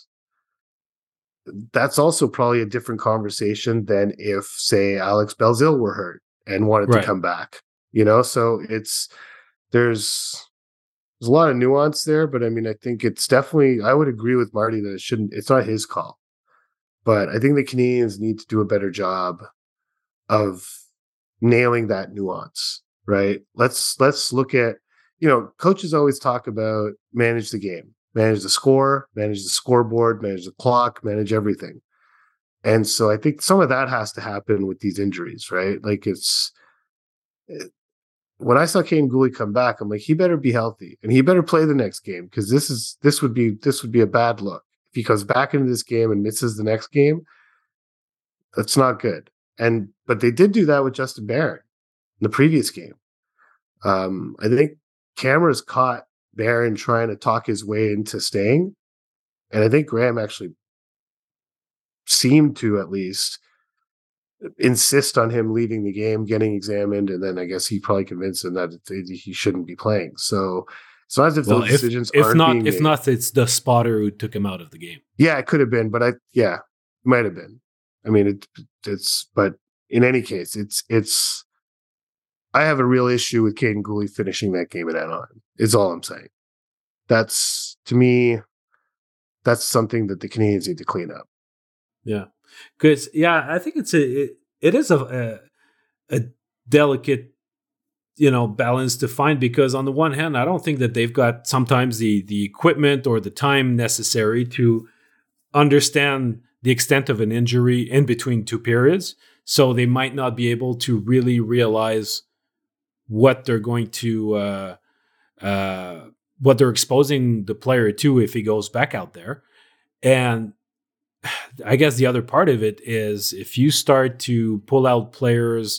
That's also probably a different conversation than if, say, Alex Belzile were hurt and wanted Right. to come back. You know, so it's there's there's a lot of nuance there, but I mean, I think it's definitely, I would agree with Marty that it shouldn't, it's not his call. But I think the Canadiens need to do a better job of nailing that nuance, right? Let's let's look at, you know, coaches always talk about manage the game, manage the score, manage the scoreboard, manage the clock, manage everything. And so I think some of that has to happen with these injuries, right? Like it's, it, when I saw Caden Gooley come back, I'm like, he better be healthy and he better play the next game, because this is this would be this would be a bad look. If he comes back into this game and misses the next game, that's not good. And but they did do that with Justin Barron in the previous game. Um, I think cameras caught Barron trying to talk his way into staying, and I think Graham actually seemed to at least insist on him leaving the game, getting examined, and then I guess he probably convinced him that it, he shouldn't be playing. So it's not as if Well, those if, decisions if aren't not, being if made. not, it's the spotter who took him out of the game. Yeah, it could have been, but I yeah, might have been. I mean, it, it's but in any case, it's it's. I have a real issue with Caden Gooley finishing that game at Anaheim. Is all I'm saying. That's to me, that's something that the Canadiens need to clean up. Yeah, because yeah, I think it's a it, it is a, a a delicate, you know, balance to find, because on the one hand, I don't think that they've got sometimes the the equipment or the time necessary to understand the extent of an injury in between two periods. So they might not be able to really realize what they're going to, uh, uh, what they're exposing the player to if he goes back out there. And I guess the other part of it is if you start to pull out players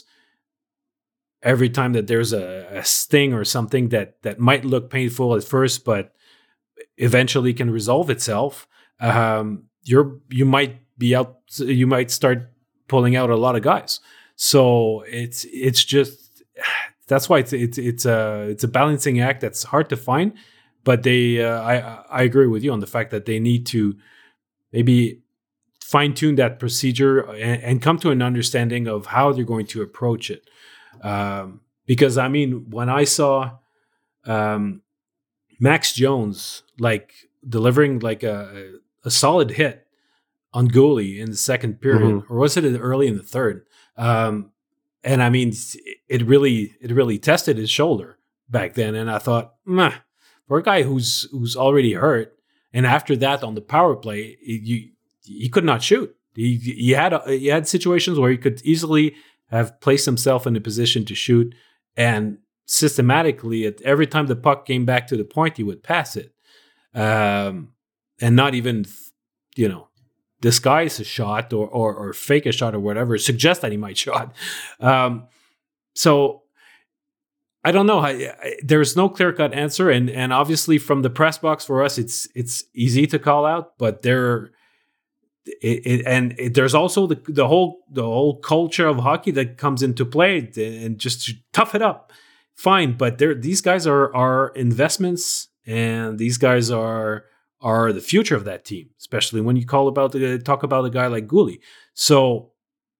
every time that there's a, a sting or something that that might look painful at first, but eventually can resolve itself, um, you're you might be out. You might start pulling out a lot of guys. So it's it's just that's why it's it's it's a it's a balancing act that's hard to find. But they, uh, I I agree with you on the fact that they need to maybe fine tune that procedure and, and come to an understanding of how they're going to approach it. Um, because I mean, when I saw um, Max Jones like delivering like a, a solid hit on goalie in the second period, mm-hmm. or was it early in the third? Um, and I mean, it really it really tested his shoulder back then, and I thought, meh, for a guy who's who's already hurt, and after that on the power play, you he could not shoot. He he had a, he had situations where he could easily have placed himself in a position to shoot, and systematically, at every time the puck came back to the point, he would pass it, um, and not even, you know, disguise a shot or, or or fake a shot or whatever, suggest that he might shot. Um, so I don't know. I, I, there's no clear cut answer, and and obviously from the press box for us, it's it's easy to call out, but there. It, it, and it, there's also the the whole the whole culture of hockey that comes into play, and just to tough it up, fine. But there, these guys are are investments, and these guys are are the future of that team, especially when you call about the talk about a guy like Gooley. So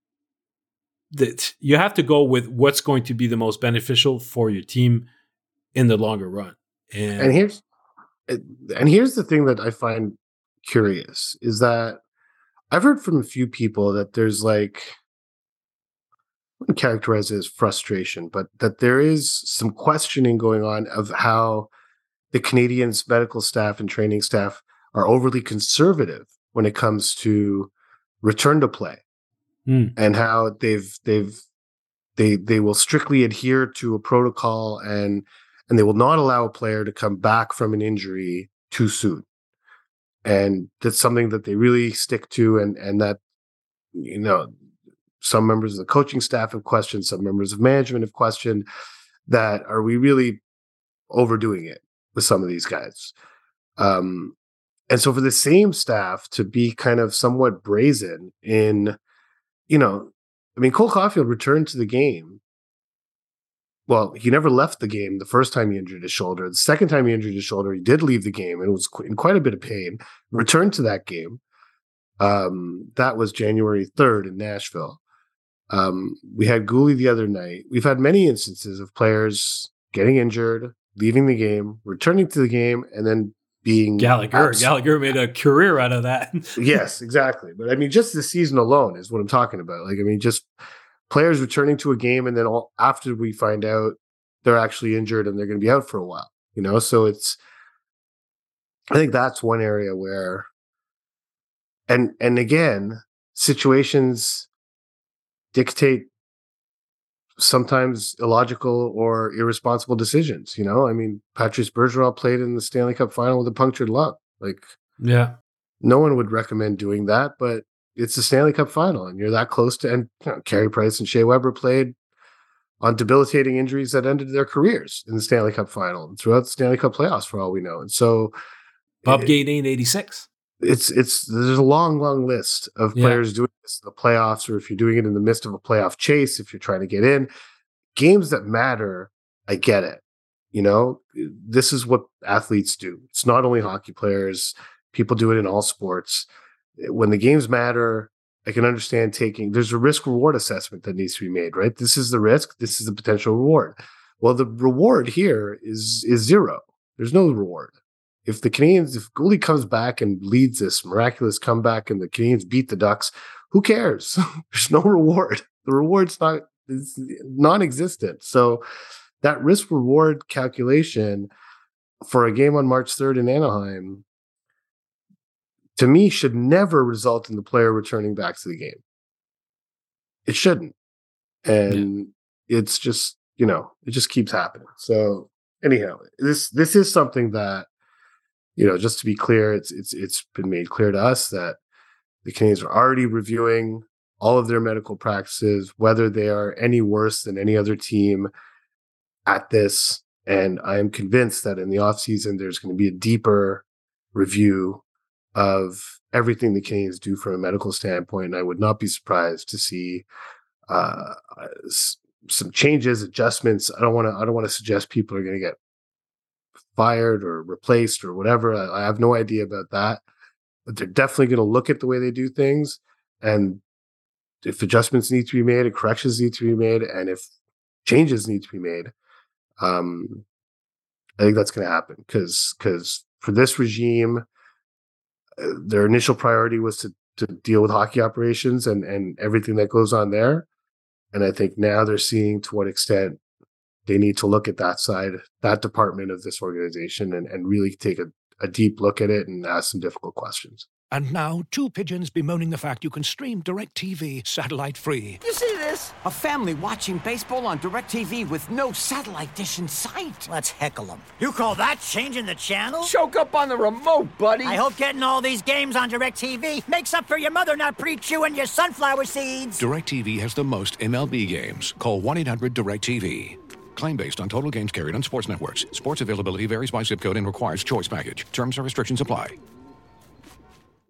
that you have to go with what's going to be the most beneficial for your team in the longer run. And, and here's and here's the thing that I find curious is that I've heard from a few people that there's like, I wouldn't characterize it as frustration, but that there is some questioning going on of how the Canadiens medical staff and training staff are overly conservative when it comes to return to play, mm. and how they've they've they they will strictly adhere to a protocol, and and they will not allow a player to come back from an injury too soon. And that's something that they really stick to, and and that, you know, some members of the coaching staff have questioned, some members of management have questioned that, are we really overdoing it with some of these guys? Um, and so for the same staff to be kind of somewhat brazen in, you know, I mean, Cole Caulfield returned to the game. Well, he never left the game the first time he injured his shoulder. The second time he injured his shoulder, he did leave the game and was in quite a bit of pain. Returned to that game. Um, that was January third in Nashville. Um, we had Gooley the other night. We've had many instances of players getting injured, leaving the game, returning to the game, and then being Gallagher. Abs- Gallagher made a career out of that. Yes, exactly. But I mean, just the season alone is what I'm talking about. Like, I mean, just players returning to a game, and then all, after we find out they're actually injured and they're going to be out for a while, you know? So it's, I think that's one area where, and, and again, situations dictate sometimes illogical or irresponsible decisions. You know, I mean, Patrice Bergeron played in the Stanley Cup final with a punctured lung. Like, yeah, no one would recommend doing that, but it's the Stanley Cup final, and you're that close to. And you know, Carey Price and Shea Weber played on debilitating injuries that ended their careers in the Stanley Cup final and throughout the Stanley Cup playoffs, for all we know. And so, Bob Gainey in eighty-six. It's it's there's a long, long list of players yeah. doing this in the playoffs, or if you're doing it in the midst of a playoff chase, if you're trying to get in. Games that matter, I get it. You know, this is what athletes do. It's not only hockey players. People do it in all sports. When the games matter, I can understand taking, there's a risk reward assessment that needs to be made, right? This is the risk. This is the potential reward. Well, the reward here is is zero. There's no reward. If the Canadiens, if Gooley comes back and leads this miraculous comeback and the Canadiens beat the Ducks, who cares? There's no reward. The reward's not, it's non-existent. So that risk reward calculation for a game on March third in Anaheim, to me, should never result in the player returning back to the game. It shouldn't. And yeah. it's just, you know, it just keeps happening. So anyhow, this this is something that, you know, just to be clear, it's it's it's been made clear to us that the Canadiens are already reviewing all of their medical practices, whether they are any worse than any other team at this. And I am convinced that in the offseason, there's going to be a deeper review of everything the Canadiens do from a medical standpoint. And I would not be surprised to see uh, s- some changes, adjustments. I don't want to, I don't want to suggest people are going to get fired or replaced or whatever. I, I have no idea about that, but they're definitely going to look at the way they do things. And if adjustments need to be made, and corrections need to be made, and if changes need to be made, um, I think that's going to happen. Because because for this regime, uh, their initial priority was to to deal with hockey operations and and everything that goes on there. And I think now they're seeing to what extent they need to look at that side, that department of this organization, and, and really take a, a deep look at it and ask some difficult questions. And now, two pigeons bemoaning the fact you can stream DirecTV satellite-free. You see this? A family watching baseball on DirecTV with no satellite dish in sight. Let's heckle them. You call that changing the channel? Choke up on the remote, buddy. I hope getting all these games on DirecTV makes up for your mother not pre-chewing your sunflower seeds. DirecTV has the most M L B games. Call one eight hundred direct T V. Claim based on total games carried on sports networks. Sports availability varies by zip code and requires choice package. Terms and restrictions apply.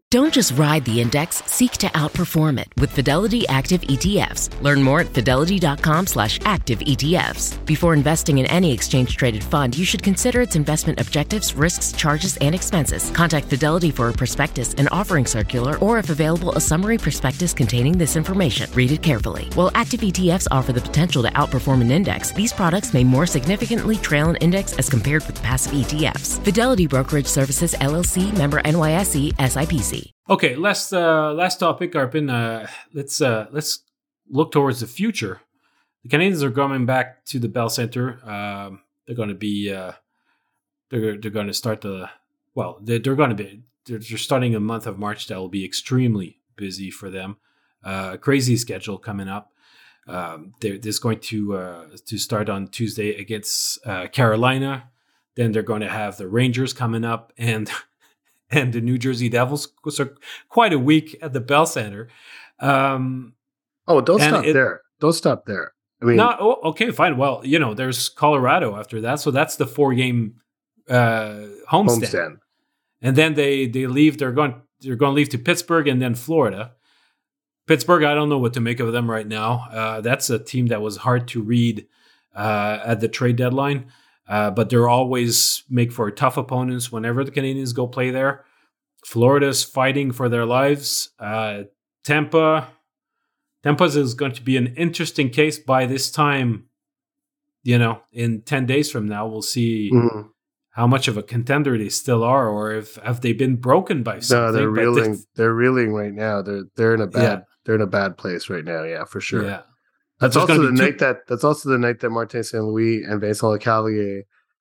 Don't just ride the index, seek to outperform it with Fidelity Active E T Fs. Learn more at fidelity.com slash active ETFs. Before investing in any exchange-traded fund, you should consider its investment objectives, risks, charges, and expenses. Contact Fidelity for a prospectus, an offering circular, or if available, a summary prospectus containing this information. Read it carefully. While active E T Fs offer the potential to outperform an index, these products may more significantly trail an index as compared with passive E T Fs. Fidelity Brokerage Services, L L C, member N Y S E, S I P C. Okay, last uh, last topic, Arpin. Uh, let's uh, let's look towards the future. The Canadians are coming back to the Bell Center. Um, they're going to be uh, they're they're going to start the well. They're, they're going to be they're, they're starting a month of March that will be extremely busy for them. Uh, crazy schedule coming up. Um, they're, they're going to uh, to start on Tuesday against uh, Carolina. Then they're going to have the Rangers coming up and. and the New Jersey Devils. So quite a week at the Bell Center. Um, oh, don't stop it, there. Don't stop there. I mean, no, oh, okay, fine. Well, you know, there's Colorado after that. So that's the four game uh, homestand. homestand. And then they they leave. They're going they're going to leave to Pittsburgh and then Florida. Pittsburgh, I don't know what to make of them right now. Uh, that's a team that was hard to read uh, at the trade deadline. Uh, but they're always make for tough opponents whenever the Canadians go play there. Florida's fighting for their lives. Uh, Tampa, Tampa is going to be an interesting case by this time. You know, in ten days from now, we'll see mm-hmm. how much of a contender they still are, or if have they been broken by something. No, they're reeling. They, they're reeling right now. They're they're in a bad yeah. they're in a bad place right now. Yeah, for sure. Yeah. That's also the night two- that that's also the night that Martin Saint Louis and Vincent Lecavalier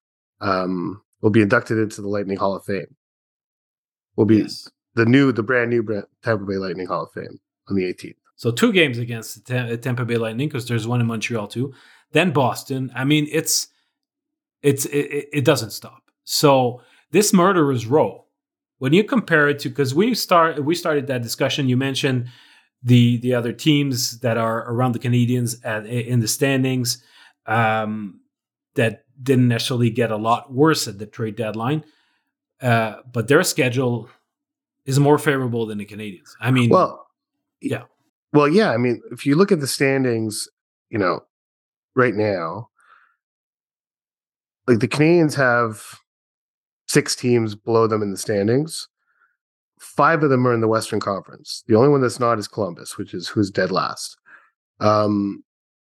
um, will be inducted into the Lightning Hall of Fame. Will be yes. the new, the brand new Tampa Bay Lightning Hall of Fame on the eighteenth. So two games against the Tampa Bay Lightning because there's one in Montreal too. Then Boston. I mean, it's it's it, it doesn't stop. So this murderer's row, when you compare it to, because we start we started that discussion. You mentioned. The the other teams that are around the Canadians at, in the standings um, that didn't necessarily get a lot worse at the trade deadline, uh, but their schedule is more favorable than the Canadians. I mean, well, yeah, well, yeah. I mean, if you look at the standings, you know, right now, like the Canadians have six teams below them in the standings. Five of them are in the Western Conference. The only one that's not is Columbus, which is who's dead last. Um,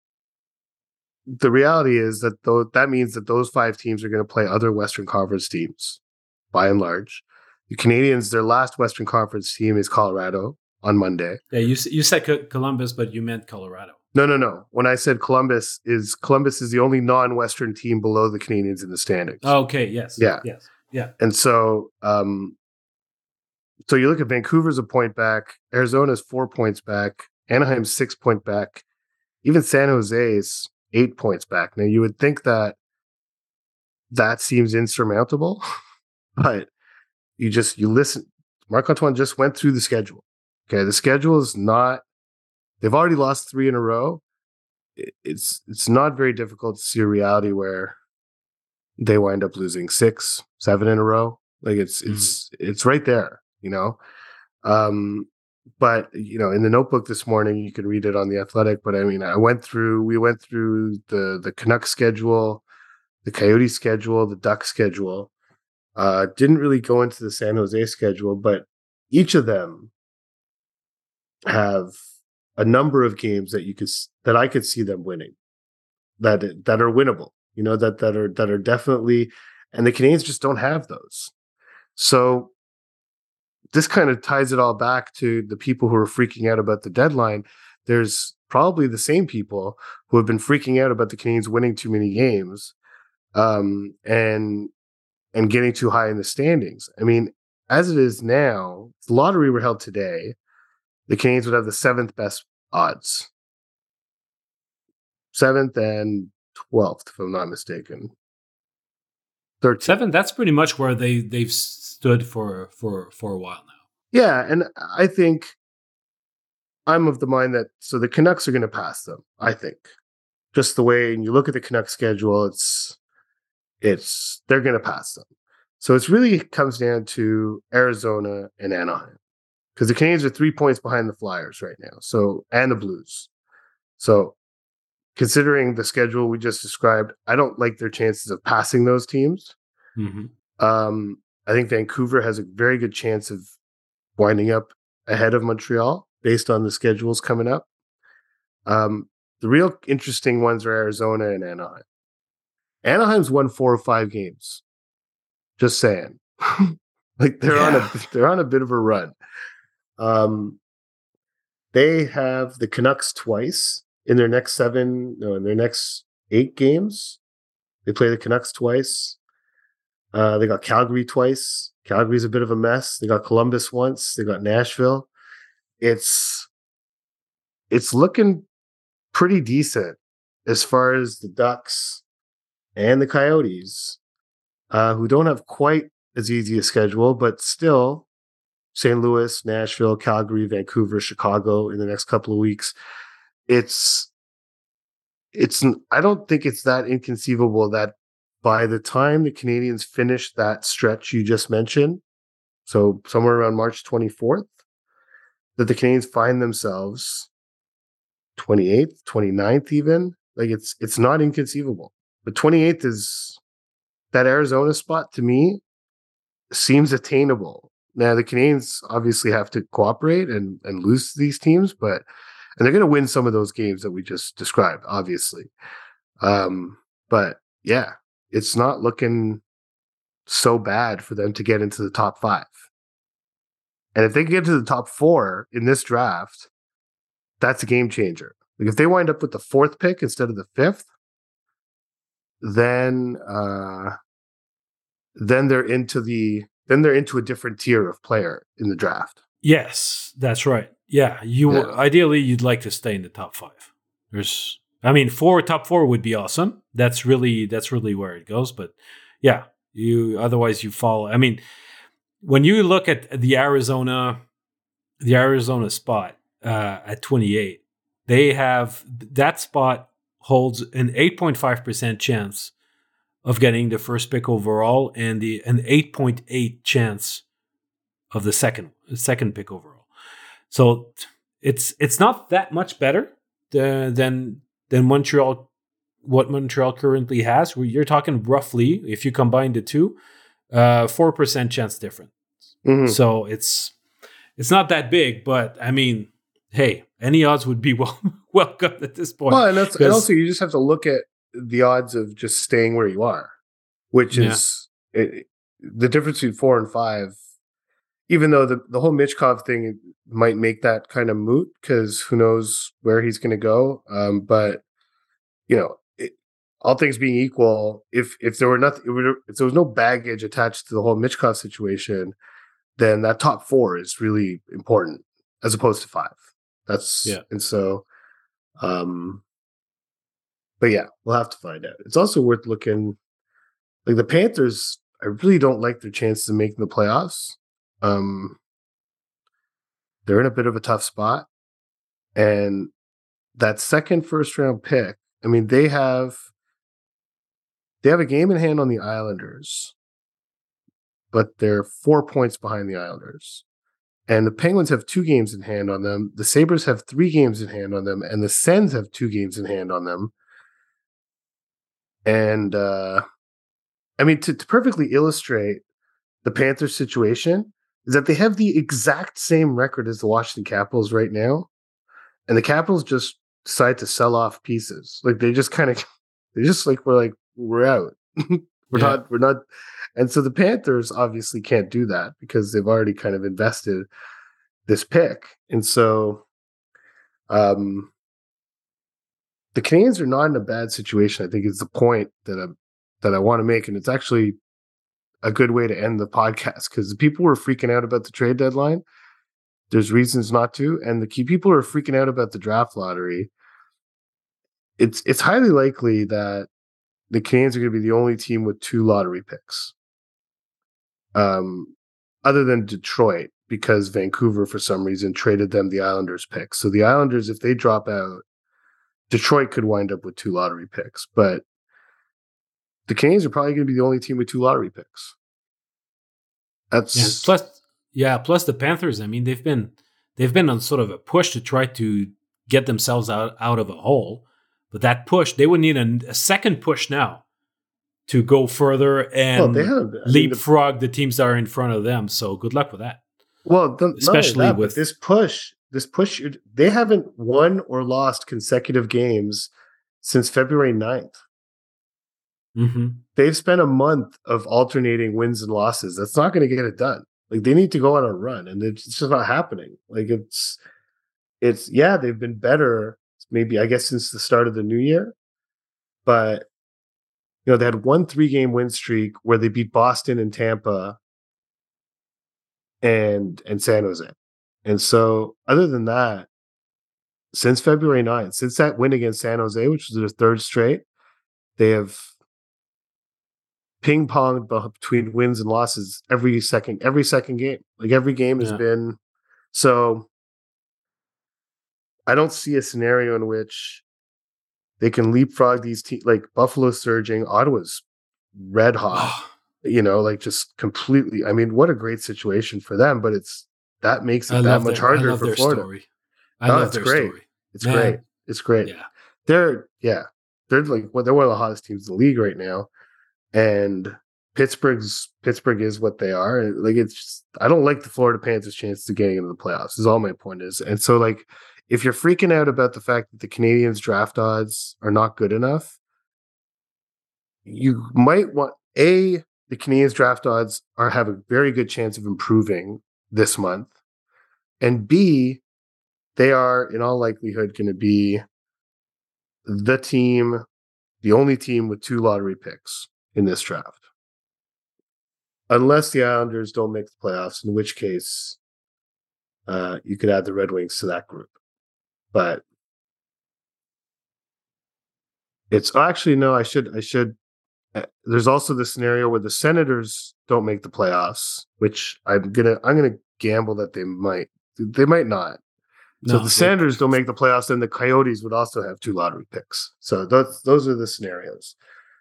the reality is that th- that means that those five teams are going to play other Western Conference teams, by and large. The Canadians, their last Western Conference team is Colorado on Monday. Yeah, you you said Co- Columbus, but you meant Colorado. No, no, no. When I said Columbus, is Columbus is the only non-Western team below the Canadians in the standings. Oh, okay. Yes. Yeah. Yes. Yeah. And so. Um, So you look at Vancouver's a point back, Arizona's four points back, Anaheim's six point back, even San Jose is eight points back. Now you would think that that seems insurmountable, but you just you listen. Marc-Antoine just went through the schedule. Okay, the schedule is not. They've already lost three in a row. It's it's not very difficult to see a reality where they wind up losing six, seven in a row. Like it's mm. it's it's right there. You know, um, but you know, in the notebook this morning, you can read it on the Athletic. But I mean, I went through, we went through the the Canucks schedule, the Coyote schedule, the Duck schedule. Uh, didn't really go into the San Jose schedule, but each of them have a number of games that you could that I could see them winning, that that are winnable. You know, that that are that are definitely, and the Canadians just don't have those. So. This kind of ties it all back to the people who are freaking out about the deadline. There's probably the same people who have been freaking out about the Canadians winning too many games um, and and getting too high in the standings. I mean, as it is now, if the lottery were held today, the Canadians would have the seventh best odds. Seventh and twelfth, if I'm not mistaken. thirteenth. Seven, that's pretty much where they, they've stood for, for, for a while now. Yeah, and I think I'm of the mind that, so the Canucks are going to pass them, I think. Just the way, and you look at the Canucks schedule, it's, it's they're going to pass them. So it's really comes down to Arizona and Anaheim. because the Canadiens are three points behind the Flyers right now. So and the Blues. So considering the schedule we just described, I don't like their chances of passing those teams. Mm-hmm. Um, I think Vancouver has a very good chance of winding up ahead of Montreal based on the schedules coming up. Um, the real interesting ones are Arizona and Anaheim. Anaheim's won four or five games. Just saying. Like they're yeah. on a they're on a bit of a run. Um, they have the Canucks twice in their next seven, no, in their next eight games. They play the Canucks twice. Uh, they got Calgary twice. Calgary's a bit of a mess. They got Columbus once. They got Nashville. It's it's looking pretty decent as far as the Ducks and the Coyotes, uh, who don't have quite as easy a schedule, but still Saint Louis, Nashville, Calgary, Vancouver, Chicago in the next couple of weeks. It's it's I don't think it's that inconceivable that by the time the Canadiens finish that stretch you just mentioned, so somewhere around March twenty-fourth, that the Canadiens find themselves twenty-eighth, twenty-ninth even. Like it's it's not inconceivable. But twenty-eighth is that Arizona spot to me seems attainable. Now the Canadiens obviously have to cooperate and, and lose to these teams, but and they're going to win some of those games that we just described, obviously. Um, but yeah, it's not looking so bad for them to get into the top five. And if they get to the top four in this draft, that's a game changer. Like if they wind up with the fourth pick instead of the fifth, then uh, then they're into the then they're into a different tier of player in the draft. Yes, that's right. Yeah, you yeah. ideally you'd like to stay in the top five. There's, I mean, four top four would be awesome. That's really that's really where it goes. But yeah, you otherwise you fall. I mean, when you look at the Arizona, the Arizona spot uh, at twenty-eight, they have that spot holds an eight point five percent chance of getting the first pick overall, and the an eight point eight chance of the second second pick overall. So it's it's not that much better than than, than Montreal, what Montreal currently has. Where you're talking roughly, if you combine the two, uh, four percent chance difference. Mm-hmm. So it's it's not that big, but I mean, hey, any odds would be well welcome at this point. Well, and, that's, and also you just have to look at the odds of just staying where you are, which is yeah. it, the difference between four and five. Even though the, the whole Michkov thing might make that kind of moot because who knows where he's going to go. Um, but, you know, it, all things being equal, if if there were nothing, if there was no baggage attached to the whole Michkov situation, then that top four is really important as opposed to five. That's yeah. And so, um, but yeah, we'll have to find out. It's also worth looking. Like the Panthers, I really don't like their chances of making the playoffs. Um, they're in a bit of a tough spot, and that second first round pick. I mean, they have they have a game in hand on the Islanders, but they're four points behind the Islanders, and the Penguins have two games in hand on them. The Sabres have three games in hand on them, and the Sens have two games in hand on them. And uh, I mean, to, to perfectly illustrate the Panthers' situation, is that they have the exact same record as the Washington Capitals right now. And the Capitals just decide to sell off pieces. Like they just kind of, they just like, we're like, we're out. we're yeah. not, we're not. And so the Panthers obviously can't do that because they've already kind of invested this pick. And so um, the Canadiens are not in a bad situation. I think is the point that I, that I want to make. And it's actually a good way to end the podcast because the people were freaking out about the trade deadline. There's reasons not to, and the key people are freaking out about the draft lottery. It's it's highly likely that the Canadiens are going to be the only team with two lottery picks, um, other than Detroit, because Vancouver for some reason traded them the Islanders pick. So the Islanders, if they drop out, Detroit could wind up with two lottery picks, but the Canadiens are probably going to be the only team with two lottery picks. That's yeah. plus Yeah, plus the Panthers, I mean, they've been they've been on sort of a push to try to get themselves out, out of a hole. But that push, they would need a, a second push now to go further and well, they have, I leapfrog mean, the, the teams that are in front of them. So good luck with that. Well, the, especially that, with this push, this push, they haven't won or lost consecutive games since February ninth. Mm-hmm. They've spent a month of alternating wins and losses. That's not going to get it done. Like, they need to go on a run, and it's just not happening. Like, it's, it's, yeah, they've been better, maybe, I guess, since the start of the new year. But, you know, they had one three game win streak where they beat Boston and Tampa and, and San Jose. And so, other than that, since February ninth, since that win against San Jose, which was their third straight, they have ping-ponged between wins and losses every second, every second game. Like, every game has yeah. been. So I don't see a scenario in which they can leapfrog these teams. Like, Buffalo's surging, Ottawa's red hot, you know, like, just completely. I mean, what a great situation for them, but it's that makes it I that much their, harder I love for their Florida. Story. I no, love it's their great. story. It's Man. great. It's great. Yeah. They're, yeah, they're like, well, they're one of the hottest teams in the league right now. And Pittsburgh's Pittsburgh is what they are. And, like, it's just, I don't like the Florida Panthers' chance to getting into the playoffs, is all my point is. And so, like, if you're freaking out about the fact that the Canadiens' draft odds are not good enough, you might want, A, the Canadiens' draft odds are have a very good chance of improving this month. And B, they are, in all likelihood, going to be the team, the only team with two lottery picks in this draft. Unless the Islanders don't make the playoffs, in which case uh, you could add the Red Wings to that group. But it's actually, no, I should, I should. Uh, there's also the scenario where the Senators don't make the playoffs, which I'm gonna, I'm gonna gamble that they might, they might not. So No, if the Senators don't make the playoffs, then the Coyotes would also have two lottery picks. So those, those are the scenarios.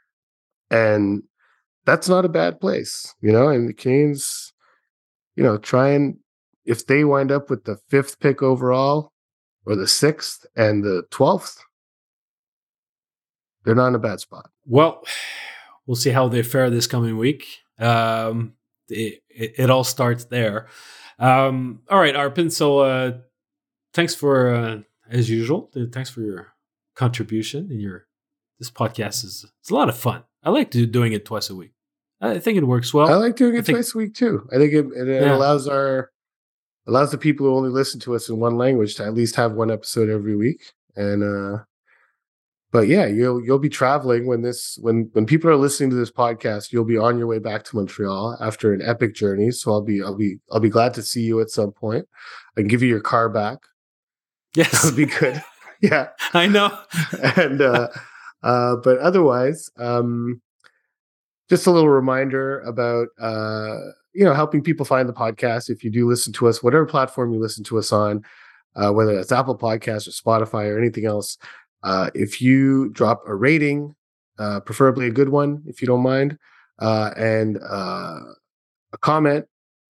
And that's not a bad place, you know, and the Canes, you know, try and, if they wind up with the fifth pick overall or the sixth and the twelfth, they're not in a bad spot. Well, we'll see how they fare this coming week. Um, it, it, it all starts there. Um, all right, Arpin. So uh, thanks for, uh, as usual, thanks for your contribution. And your this podcast is it's a lot of fun. I like to, doing it twice a week. I think it works well. I like doing it I think, twice a week too. I think it, it, it yeah. allows our allows the people who only listen to us in one language to at least have one episode every week. And uh, but yeah, you'll you'll be traveling when this when when people are listening to this podcast. You'll be on your way back to Montreal after an epic journey. So I'll be I'll be I'll be glad to see you at some point. I can give you your car back. Yes, that would be good. Yeah, I know. and. uh Uh, but otherwise, um, just a little reminder about, uh, you know, helping people find the podcast. If you do listen to us, whatever platform you listen to us on, uh, whether it's Apple Podcasts or Spotify or anything else, uh, if you drop a rating, uh, preferably a good one, if you don't mind, uh, and uh, a comment,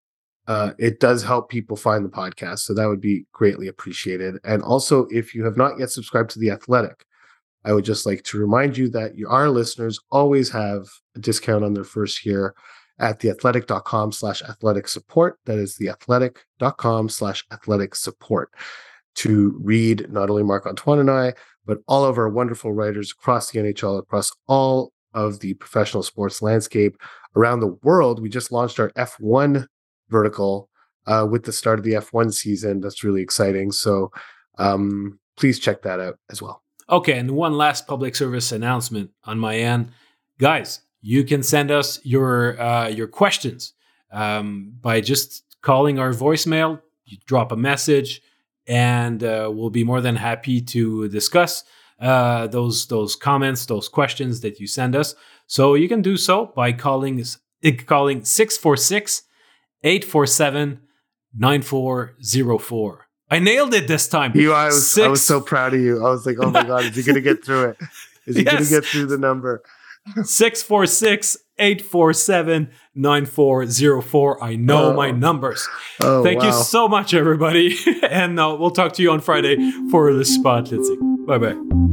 uh, it does help people find the podcast. So that would be greatly appreciated. And also, if you have not yet subscribed to The Athletic, I would just like to remind you that you, our listeners always have a discount on their first year at theathletic.com slash athletic support. That is theathletic.com slash athletic support to read not only Marc-Antoine and I, but all of our wonderful writers across the N H L, across all of the professional sports landscape around the world. We just launched our F one vertical uh, with the start of the F one season. That's really exciting. So um, please check that out as well. Okay, and one last public service announcement on my end. Guys, you can send us your uh, your questions um, by just calling our voicemail. You drop a message, and uh, we'll be more than happy to discuss uh, those those comments, those questions that you send us. So you can do so by calling calling six four six, eight four seven, nine four zero four. I nailed it this time. You, I was, Six. I was so proud of you. I was like, oh my God, is he going to get through it? Is he Yes. going to get through the number? six four six, eight four seven, nine four zero four. I know oh. my numbers. Oh, Thank wow. you so much, everybody. And uh, we'll talk to you on Friday for the spot. Let's see. Bye-bye.